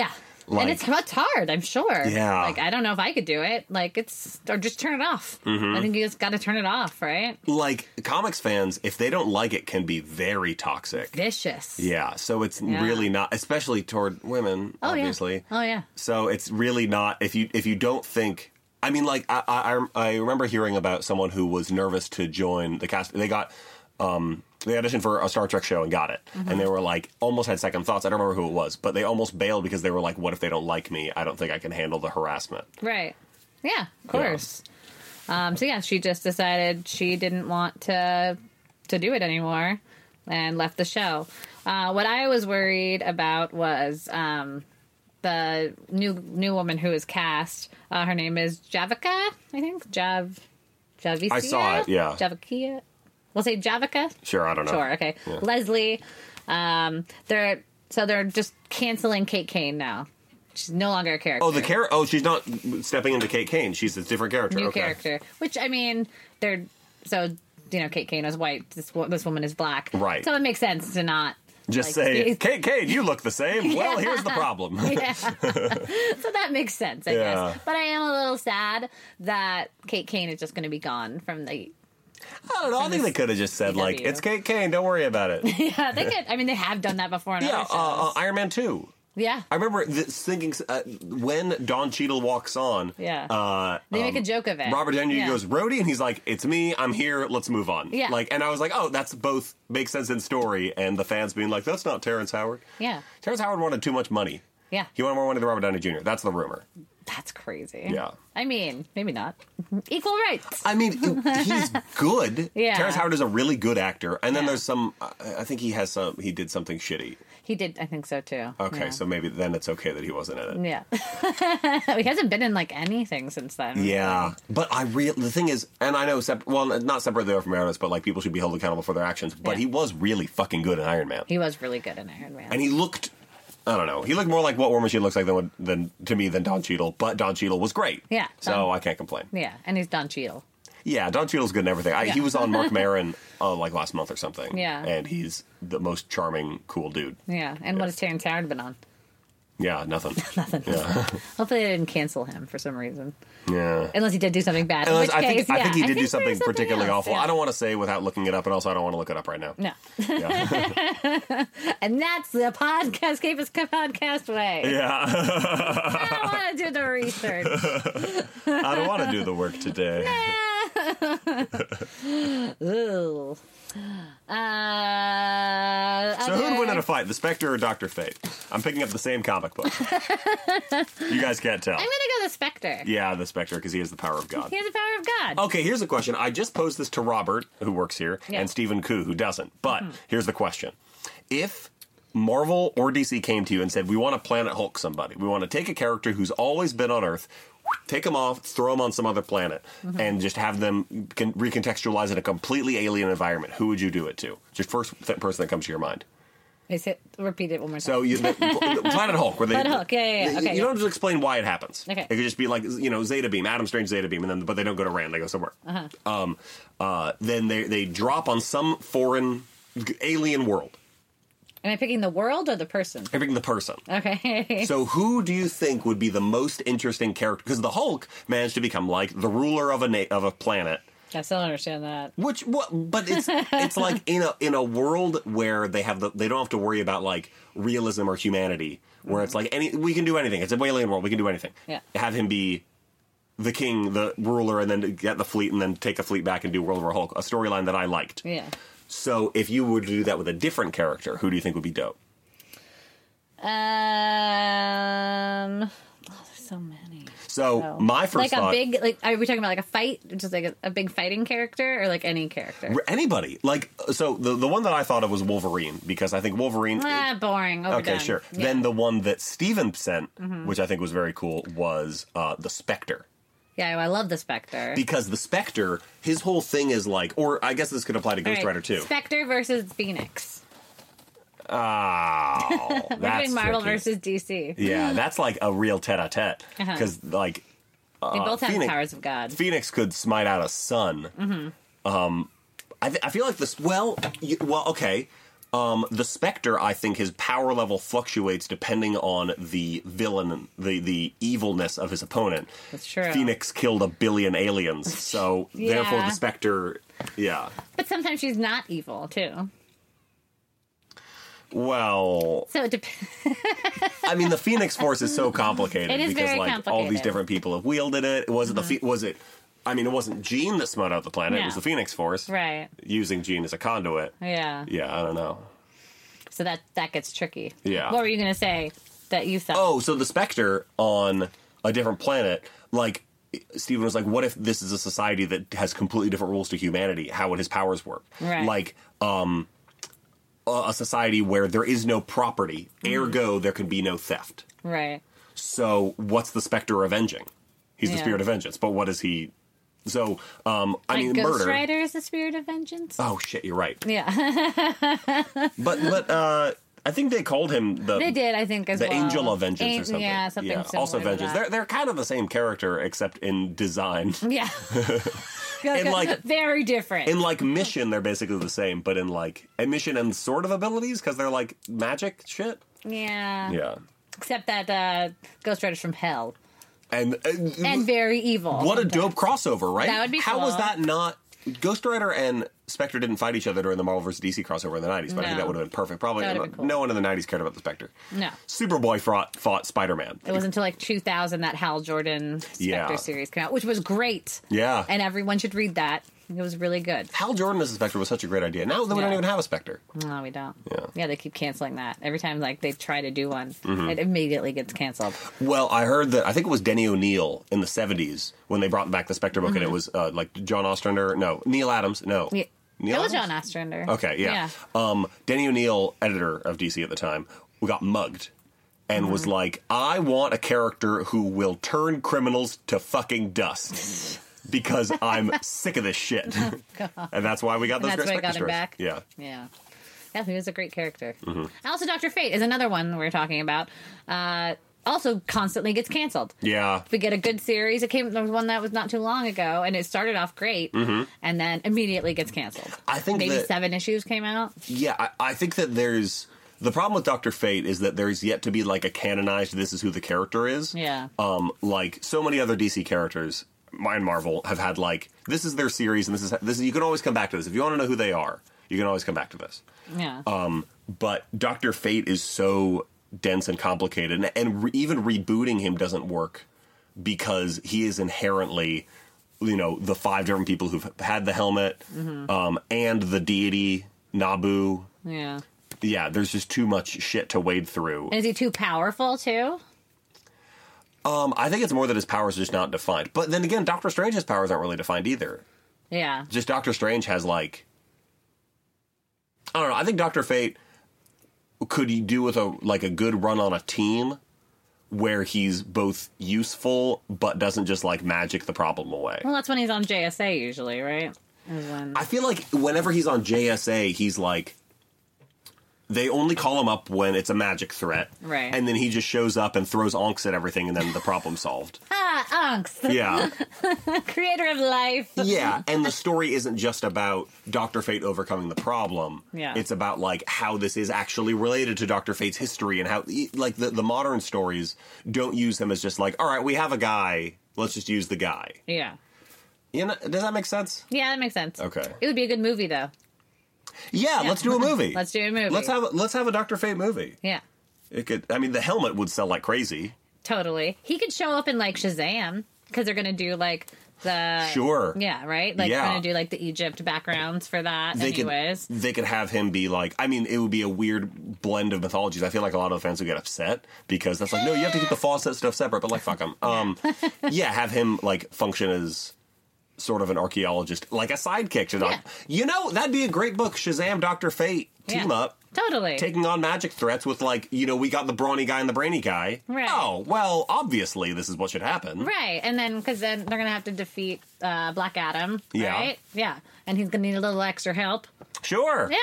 And it's hard, I'm sure. Yeah. Like, I don't know if I could do it. Like, or just turn it off. I think you just got to turn it off, right? Like, comics fans, if they don't like it, can be very toxic. Vicious. Yeah, so it's really not, especially toward women, obviously. Oh, yeah. So it's really not, if you don't think, I mean, like, I remember hearing about someone who was nervous to join the cast. They got, they auditioned for a Star Trek show and got it. And they were like, almost had second thoughts. I don't remember who it was, but they almost bailed because they were like, what if they don't like me? I don't think I can handle the harassment. Right. Yeah, of course. So yeah, she just decided she didn't want to do it anymore and left the show. What I was worried about was the new woman who was cast. Her name is Javicia, I think. Javicia? I saw it, yeah. Javicia? We'll say Javicia? Sure, I don't know. Sure, okay. Yeah. Leslie. They're just canceling Kate Kane now. She's no longer a character. Oh, the character. Oh, she's not stepping into Kate Kane. She's a different character. New Okay. character. Which, I mean, Kate Kane is white. This woman is black. Right. So it makes sense to not Just say, Kate, you look the same. Well, here's the problem. Yeah. So that makes sense, I guess. But I am a little sad that Kate Kane is just going to be gone from the. I don't know. I think they could have just said, like, CW. it's Kate Kane. Don't worry about it. Yeah, they could. I mean, they have done that before in other shows. Iron Man 2. Yeah. I remember thinking when Don Cheadle walks on. Yeah. They make a joke of it. Robert Downey goes, Rhodey, and he's like, it's me, I'm here, let's move on. Yeah. Like, and I was like, oh, that's both makes sense in story, and the fans being like, that's not Terrence Howard. Yeah. Terrence Howard wanted too much money. Yeah. He wanted more money than Robert Downey Jr. That's the rumor. That's crazy. Yeah. I mean, maybe not. Equal rights. I mean, he's good. Yeah. Terrence Howard is a really good actor, and then there's some. I think he did something shitty. He did, I think so too. Okay, Yeah. so maybe then it's okay that he wasn't in it. Yeah. He hasn't been in like anything since then. Yeah, but the thing is, and I know, not separately from Iron Man, but like people should be held accountable for their actions. But he was really fucking good in Iron Man. He was really good in Iron Man. And he looked, I don't know, he looked more like what War Machine looks like than Don Cheadle. But Don Cheadle was great. Yeah. So I can't complain. Yeah, and he's Don Cheadle. Yeah, Don Cheadle's good in everything. He was on Mark Maron like last month or something. Yeah. And he's the most charming, cool dude. Yeah, and what has Terrence Howard been on? Yeah, nothing. Nothing. Yeah. Hopefully they didn't cancel him for some reason. Yeah. Unless he did do something bad. Unless, in which case, I think he did do there's something particularly else, awful. yeah. I don't want to say without looking it up, and also I don't want to look it up right now. No. Yeah. And that's the podcast, Escapist podcast way. Yeah. I don't want to do the research. I don't want to do the work today. Ooh. So who'd win in a fight, the Spectre or Dr. Fate? I'm picking up the same comic book. You guys can't tell. I'm going to go the Spectre. Yeah, the Spectre, because he has the power of God. He has the power of God. Okay, here's a question. I just posed this to Robert, who works here, Yeah. and Stephen Koo, who doesn't. But here's the question. If Marvel or DC came to you and said, we want to Planet Hulk somebody, we want to take a character who's always been on Earth, take them off, throw them on some other planet, and just have them recontextualize in a completely alien environment, who would you do it to? Just first person that comes to your mind. Repeat it one more time. So Planet Hulk, where they Planet Hulk, yeah. Okay, you don't have to explain why it happens. Okay. It could just be like Zeta Beam, Adam Strange Zeta Beam, but they don't go to Rand, they go somewhere. Then they drop on some foreign alien world. Am I picking the world or the person? I'm picking the person. Okay. So who do you think would be the most interesting character? Because the Hulk managed to become like the ruler of a planet. I still don't understand that. But it's like in a world where they don't have to worry about like realism or humanity, where it's like we can do anything. It's a alien world, we can do anything. Yeah. Have him be the king, the ruler, and then get the fleet, and then take the fleet back and do World War Hulk. A storyline that I liked. Yeah. So if you were to do that with a different character, who do you think would be dope? There's so many. So my first thought, are we talking about like a fight, just like a big fighting character, or like any character? anybody. Like, so the one that I thought of was Wolverine, because I think Wolverine. Boring. Overdone. Okay, sure. Yeah. Then the one that Steven sent, which I think was very cool, was the Spectre. Yeah, I love the Spectre. Because the Spectre, his whole thing is like, or I guess this could apply to Ghost Rider too. Spectre versus Phoenix. Oh, We're that's doing Marvel tricky. versus DC. Yeah, that's like a real tete-a-tete. Because like, They both have Phoenix, powers of God. Phoenix could smite out a sun. I feel like this. Okay. The Spectre, I think his power level fluctuates depending on the villain, the evilness of his opponent. That's true. Phoenix killed 1 billion aliens, so Yeah. therefore the Spectre, yeah. But sometimes she's not evil, too. Well, So it depends. I mean, the Phoenix Force is so complicated It is because very like all these complicated. different people have wielded it. Was it it wasn't Jean that smote out the planet. It No. was the Phoenix Force. Right. Using Jean as a conduit. Yeah. Yeah, I don't know. So that gets tricky. Yeah. What were you going to say that you thought? Oh, so the Spectre on a different planet, like, Stephen was like, what if this is a society that has completely different rules to humanity? How would his powers work? Right. Like, a society where there is no property, ergo there can be no theft. Right. So what's the Spectre avenging? He's the Yeah. spirit of vengeance, but what is he? So, I Like mean, Ghost murder. Rider is the spirit of vengeance? Oh shit, you're right. Yeah. But I think they called him They did, I think, as the well. Angel of Vengeance or something. Yeah, something similar also to Vengeance. that. They're kind of the same character except in design. Yeah. And, like- very different. In like mission, they're basically the same, but in like mission and sort of abilities because they're like magic shit. yeah. Yeah, Except that Ghost Rider's from hell. and And very evil. what a dope crossover, right? That would be How was cool. that not? Ghost Rider and Spectre didn't fight each other during the Marvel vs. DC crossover in the 90s, but I think No. that would have been perfect. Probably That would've been cool. no one in the 90s cared about the Spectre. No. Superboy fought Spider-Man. It wasn't until like 2000 that Hal Jordan Spectre Yeah. series came out, which was great. Yeah. And everyone should read that. It was really good. Hal Jordan as a Spectre was such a great idea. Now that we don't Yeah. even have a Spectre. No, we don't. Yeah. Yeah, they keep canceling that. Every time like they try to do one, Mm-hmm. it immediately gets canceled. Well, I heard that, I think it was Denny O'Neil in the 70s when they brought back the Spectre book, and it was like John Ostrander, Neil Adams, no. Yeah. Neil It was Adams? John Ostrander. Okay, yeah. Denny O'Neil, editor of DC at the time, we got mugged and was like, I want a character who will turn criminals to fucking dust because I'm sick of this shit. And that's why we got those And that's great why I got Spectre him stories. back? Yeah. Yeah. Yeah, he was a great character. Mm-hmm. Also, Dr. Fate is another one we're talking about. Also, constantly gets canceled. Yeah. If we get a good series, there was one that was not too long ago, and it started off great, and then immediately gets canceled. I think maybe that- 7 issues came out. Yeah, I think that there's... The problem with Dr. Fate is that there's yet to be like a canonized, this is who the character is. Yeah. Like so many other DC characters, mine Marvel, have had like, this is their series, and this is you can always come back to this. If you want to know who they are, you can always come back to this. Yeah. But Dr. Fate is so dense and complicated, and even rebooting him doesn't work because he is inherently, the 5 different people who've had the helmet, and the deity Nabu. yeah. Yeah, there's just too much shit to wade through. And is he too powerful, too? I think it's more that his powers are just not defined. But then again, Doctor Strange's powers aren't really defined either. Yeah. Just Doctor Strange has like, I don't know. I think Dr. Fate could he do with a good run on a team where he's both useful but doesn't just like magic the problem away. Well, that's when he's on JSA usually, right? Is when... I feel like whenever he's on JSA, he's like, they only call him up when it's a magic threat. Right. And then he just shows up and throws onks at everything and then the problem's solved. Unks, Yeah. creator of life. Yeah, and the story isn't just about Dr. Fate overcoming the problem. Yeah. It's about, like, how this is actually related to Dr. Fate's history and how, like, the modern stories don't use him as just like, all right, we have a guy, let's just use the guy. Yeah. Does that make sense? Yeah, that makes sense. Okay. It would be a good movie, though. Yeah, let's do a movie. Let's do a movie. Let's have a Dr. Fate movie. Yeah, It could. I mean, the helmet would sell like crazy. totally. He could show up in, like, Shazam, because they're going to do, like, the... Sure. Yeah, right? Like, Yeah. they're going to do, like, the Egypt backgrounds for that anyways. They could have him be like, I mean, it would be a weird blend of mythologies. I feel like a lot of the fans would get upset because that's like, no, you have to keep the Fawcett stuff separate, but like, fuck him. Yeah, have him like function as sort of an archaeologist, like a sidekick to Doc. Yeah. That'd be a great book, Shazam, Dr. Fate, team Yeah. up. Totally. Taking on magic threats with like, we got the brawny guy and the brainy guy. Right. Oh, well, obviously this is what should happen. Right, and then, because then they're going to have to defeat Black Adam, Yeah. right? Yeah, and he's going to need a little extra help. Sure. Yeah,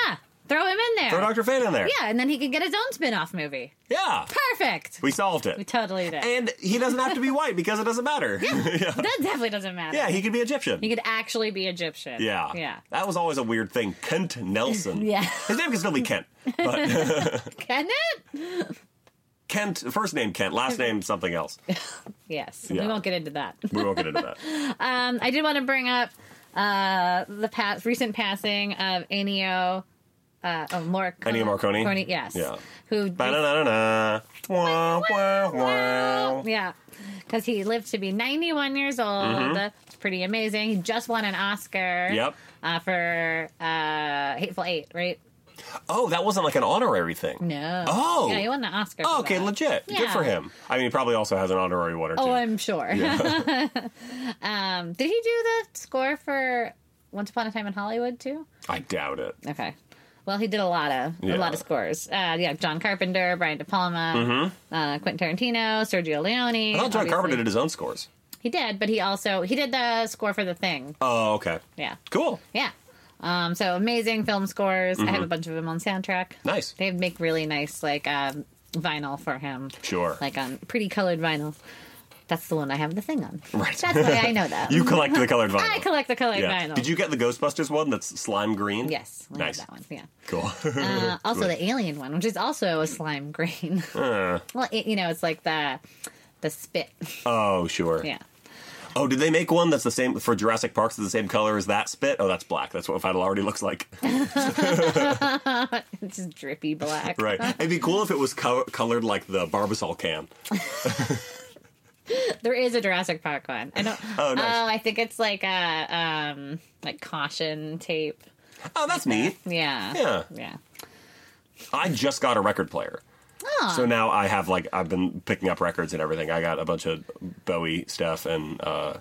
Throw him in there. Throw Dr. Fate in there. Yeah, and then he could get his own spin-off movie. Yeah. Perfect. We solved it. We totally did. And he doesn't have to be white because it doesn't matter. Yeah. That definitely doesn't matter. Yeah, he could be Egyptian. He could actually be Egyptian. Yeah. Yeah. That was always a weird thing. Kent Nelson. Yeah. His name can still be Kent. But Can it? Kent, first name Kent, last name something else. Yes. Yeah. We won't get into that. We won't get into that. I did want to bring up the recent passing of Ennio Morricone? Yes. Yeah. Who Ba-na-na-na-na. Wah, wah, wah. yeah. Because he lived to be 91 years old. It's pretty amazing. He just won an Oscar. Yep. For Hateful Eight, right? Oh, that wasn't like an honorary thing. No. Oh. Yeah, he won the Oscar. Oh, for okay, that. legit. Good Yeah. for him. I mean, he probably also has an honorary one or two. Oh, I'm sure. Yeah. Did he do the score for Once Upon a Time in Hollywood too? I doubt it. Okay. Well, he did a lot of scores. John Carpenter, Brian De Palma, Quentin Tarantino, Sergio Leone. I thought John Carpenter did his own scores. He did, but he did the score for The Thing. Oh, okay. Yeah. Cool. Yeah. So amazing film scores. I have a bunch of them on soundtrack. Nice. They make really nice vinyl for him. Sure. Like on pretty colored vinyl. That's the one I have the thing on. Right. That's why I know that. You collect the colored vinyl. I collect the colored vinyl. Did you get the Ghostbusters one that's slime green? Yes. I Nice. have that one. Yeah. Cool. Also the Alien one, which is also a slime green. Well, it's like the spit. Oh, sure. Yeah. Oh, did they make one that's the same for Jurassic Park? That's the same color as that spit? Oh, that's black. That's what Final already looks like. It's just drippy black. Right. It'd be cool if it was colored like the Barbasol can. There is a Jurassic Park one. I don't. Oh, nice. I think it's like a like caution tape. Oh, that's neat. Yeah. Yeah. Yeah. I just got a record player. Oh. So now I have I've been picking up records and everything. I got a bunch of Bowie stuff and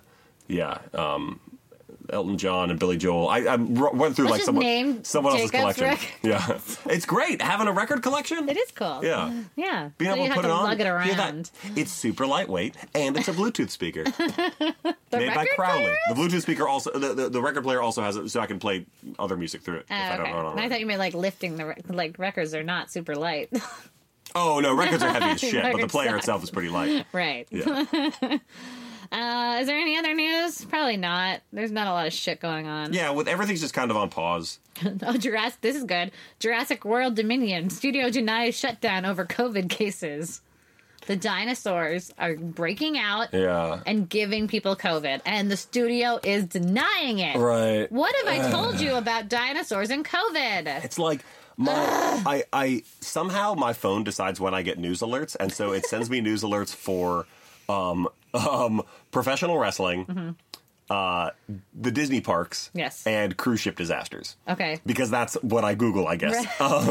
Elton John and Billy Joel. I went through Let's just name someone else's Jacob's collection. Yeah, it's great having a record collection. It is cool. Yeah, Yeah. being So able you to have put it on, lug it hear around. that. It's super lightweight and it's a Bluetooth speaker made by record Crowley. player The Bluetooth speaker also the record player also has it, so I can play other music through it. Oh, if I don't okay. know what And I thought you meant like lifting the records are not super light. Oh no, records are heavy as shit, but the Records player suck. itself is pretty light. Right. Yeah. Is there any other news? Probably not. There's not a lot of shit going on. Yeah, with everything's just kind of on pause. Oh, this is good. Jurassic World Dominion. Studio denies shutdown over COVID cases. The dinosaurs are breaking out Yeah. and giving people COVID, and the studio is denying it. Right. What have I told you about dinosaurs and COVID? It's like I somehow my phone decides when I get news alerts, and so it sends me news alerts for professional wrestling, the Disney parks, Yes. and cruise ship disasters. Okay. Because that's what I Google, I guess.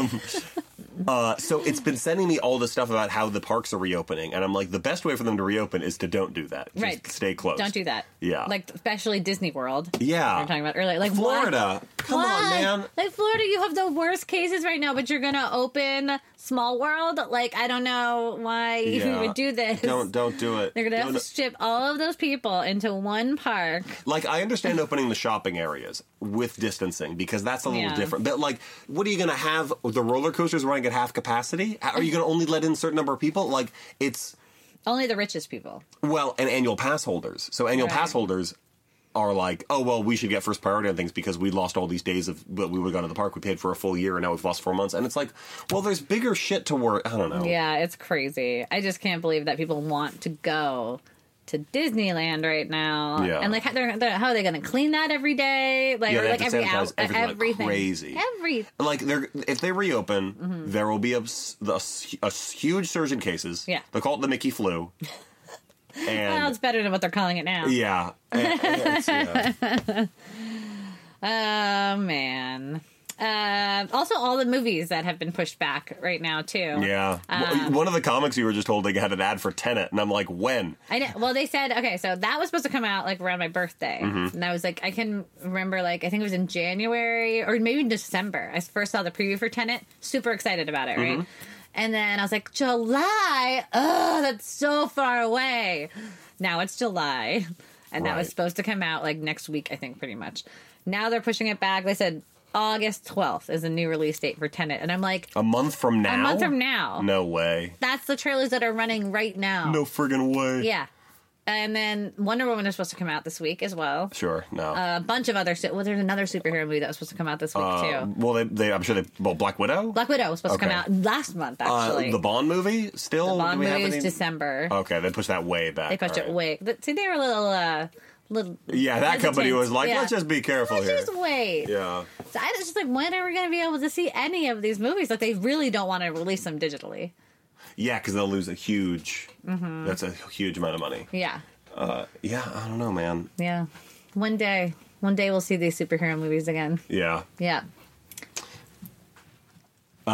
So it's been sending me all this stuff about how the parks are reopening, and I'm like, the best way for them to reopen is to don't do that. Just Right. stay closed. Don't do that. Yeah. Like, especially Disney World. Yeah. We were talking about earlier. Like, Florida. What? Come on, What? man. Like, Florida, you have the worst cases right now, but you're going to open Small World? Like, I don't know why you Yeah. would do this. Don't do it. They're going to have No, to ship all of those people into one park. Like, I understand opening the shopping areas with distancing because that's a little Yeah. different. But, like, what are you going to have? The roller coasters running at half capacity? Are you going to only let in a certain number of people? Like, it's, Only the richest people. well, and annual pass holders. So, annual Right. pass holders are like, oh, well, we should get first priority on things because we lost all these days of, but we would have gone to the park. We paid for a full year and now we've lost 4 months. And it's like, well, there's bigger shit to worry. I don't know. Yeah, it's crazy. I just can't believe that people want to go to Disneyland right now. Yeah. And like, how are they going to clean that every day? Like, Yeah, or they like have to every sanitize hour, everything like crazy. Like, if they reopen, there will be a huge surge in cases. Yeah. They'll call it the Mickey flu. And Well, it's better than what they're calling it now. yeah. Yeah. Oh, man. Also, all the movies that have been pushed back right now, too. Yeah. One of the comics you were just holding had an ad for Tenet, and I'm like, when? I know. Well, they said, okay, so that was supposed to come out like around my birthday. And I was like, I can remember, like, I think it was in January or maybe in December. I first saw the preview for Tenet. Super excited about it, right? And then I was like, July? Ugh, that's so far away. Now it's July. And that was Right. supposed to come out like next week, I think, pretty much. Now they're pushing it back. They said August 12th is a new release date for Tenet. And I'm like, A month from now? a month from now. No way. That's the trailers that are running right now. No friggin' way. Yeah. And then Wonder Woman is supposed to come out this week as well. Sure, no. A bunch of other... Well, there's another superhero movie that was supposed to come out this week, too. Well, I'm sure Black Widow? Black Widow was supposed to come out last month, actually. The Bond movie still? The Bond Do we have movie is any- December. Okay, they pushed that way back. They pushed All it right. way... See, they were a little Yeah, that company hesitant. was like, Yeah. let's just be careful Let's here. just wait. Yeah. So I was just like, when are we going to be able to see any of these movies? Like, they really don't want to release them digitally. Yeah, because they'll lose a huge... Mm-hmm. That's a huge amount of money. Yeah. Yeah, I don't know, man. Yeah. One day we'll see these superhero movies again. Yeah. Yeah. So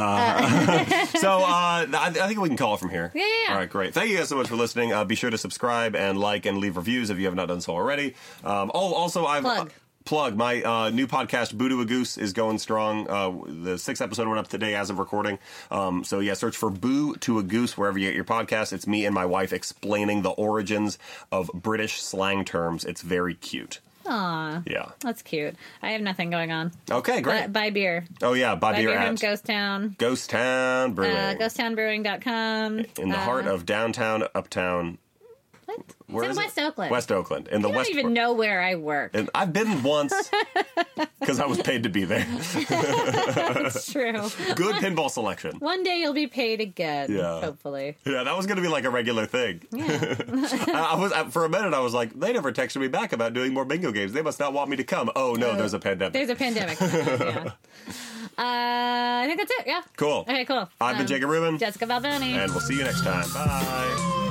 I think we can call it from here. Yeah. All right, great. Thank you guys so much for listening. Be sure to subscribe and like and leave reviews if you have not done so already. Also, I've... Plug. My new podcast, Boo to a Goose, is going strong. The 6th episode went up today as of recording. So, yeah, search for Boo to a Goose wherever you get your podcast. It's me and my wife explaining the origins of British slang terms. It's very cute. Aw. Yeah. That's cute. I have nothing going on. Okay, great. Buy beer. Oh, yeah, buy beer from at Ghost Town. Ghost Town Brewing. GhostTownBrewing.com. In the heart of downtown, uptown. What? Where It's is in it? West Oakland. West Oakland. In the You don't West even know where I work. And I've been once because I was paid to be there. It's true. Good pinball selection. One day you'll be paid again. Yeah. Hopefully. Yeah, that was going to be like a regular thing. Yeah. For a minute, I was like, they never texted me back about doing more bingo games. They must not want me to come. Oh, no, there's a pandemic. There's a pandemic. Yeah. I think that's it. Yeah. Cool. Okay, cool. I've been Jacob Rubin. Jessica Balboni. And we'll see you next time. Bye.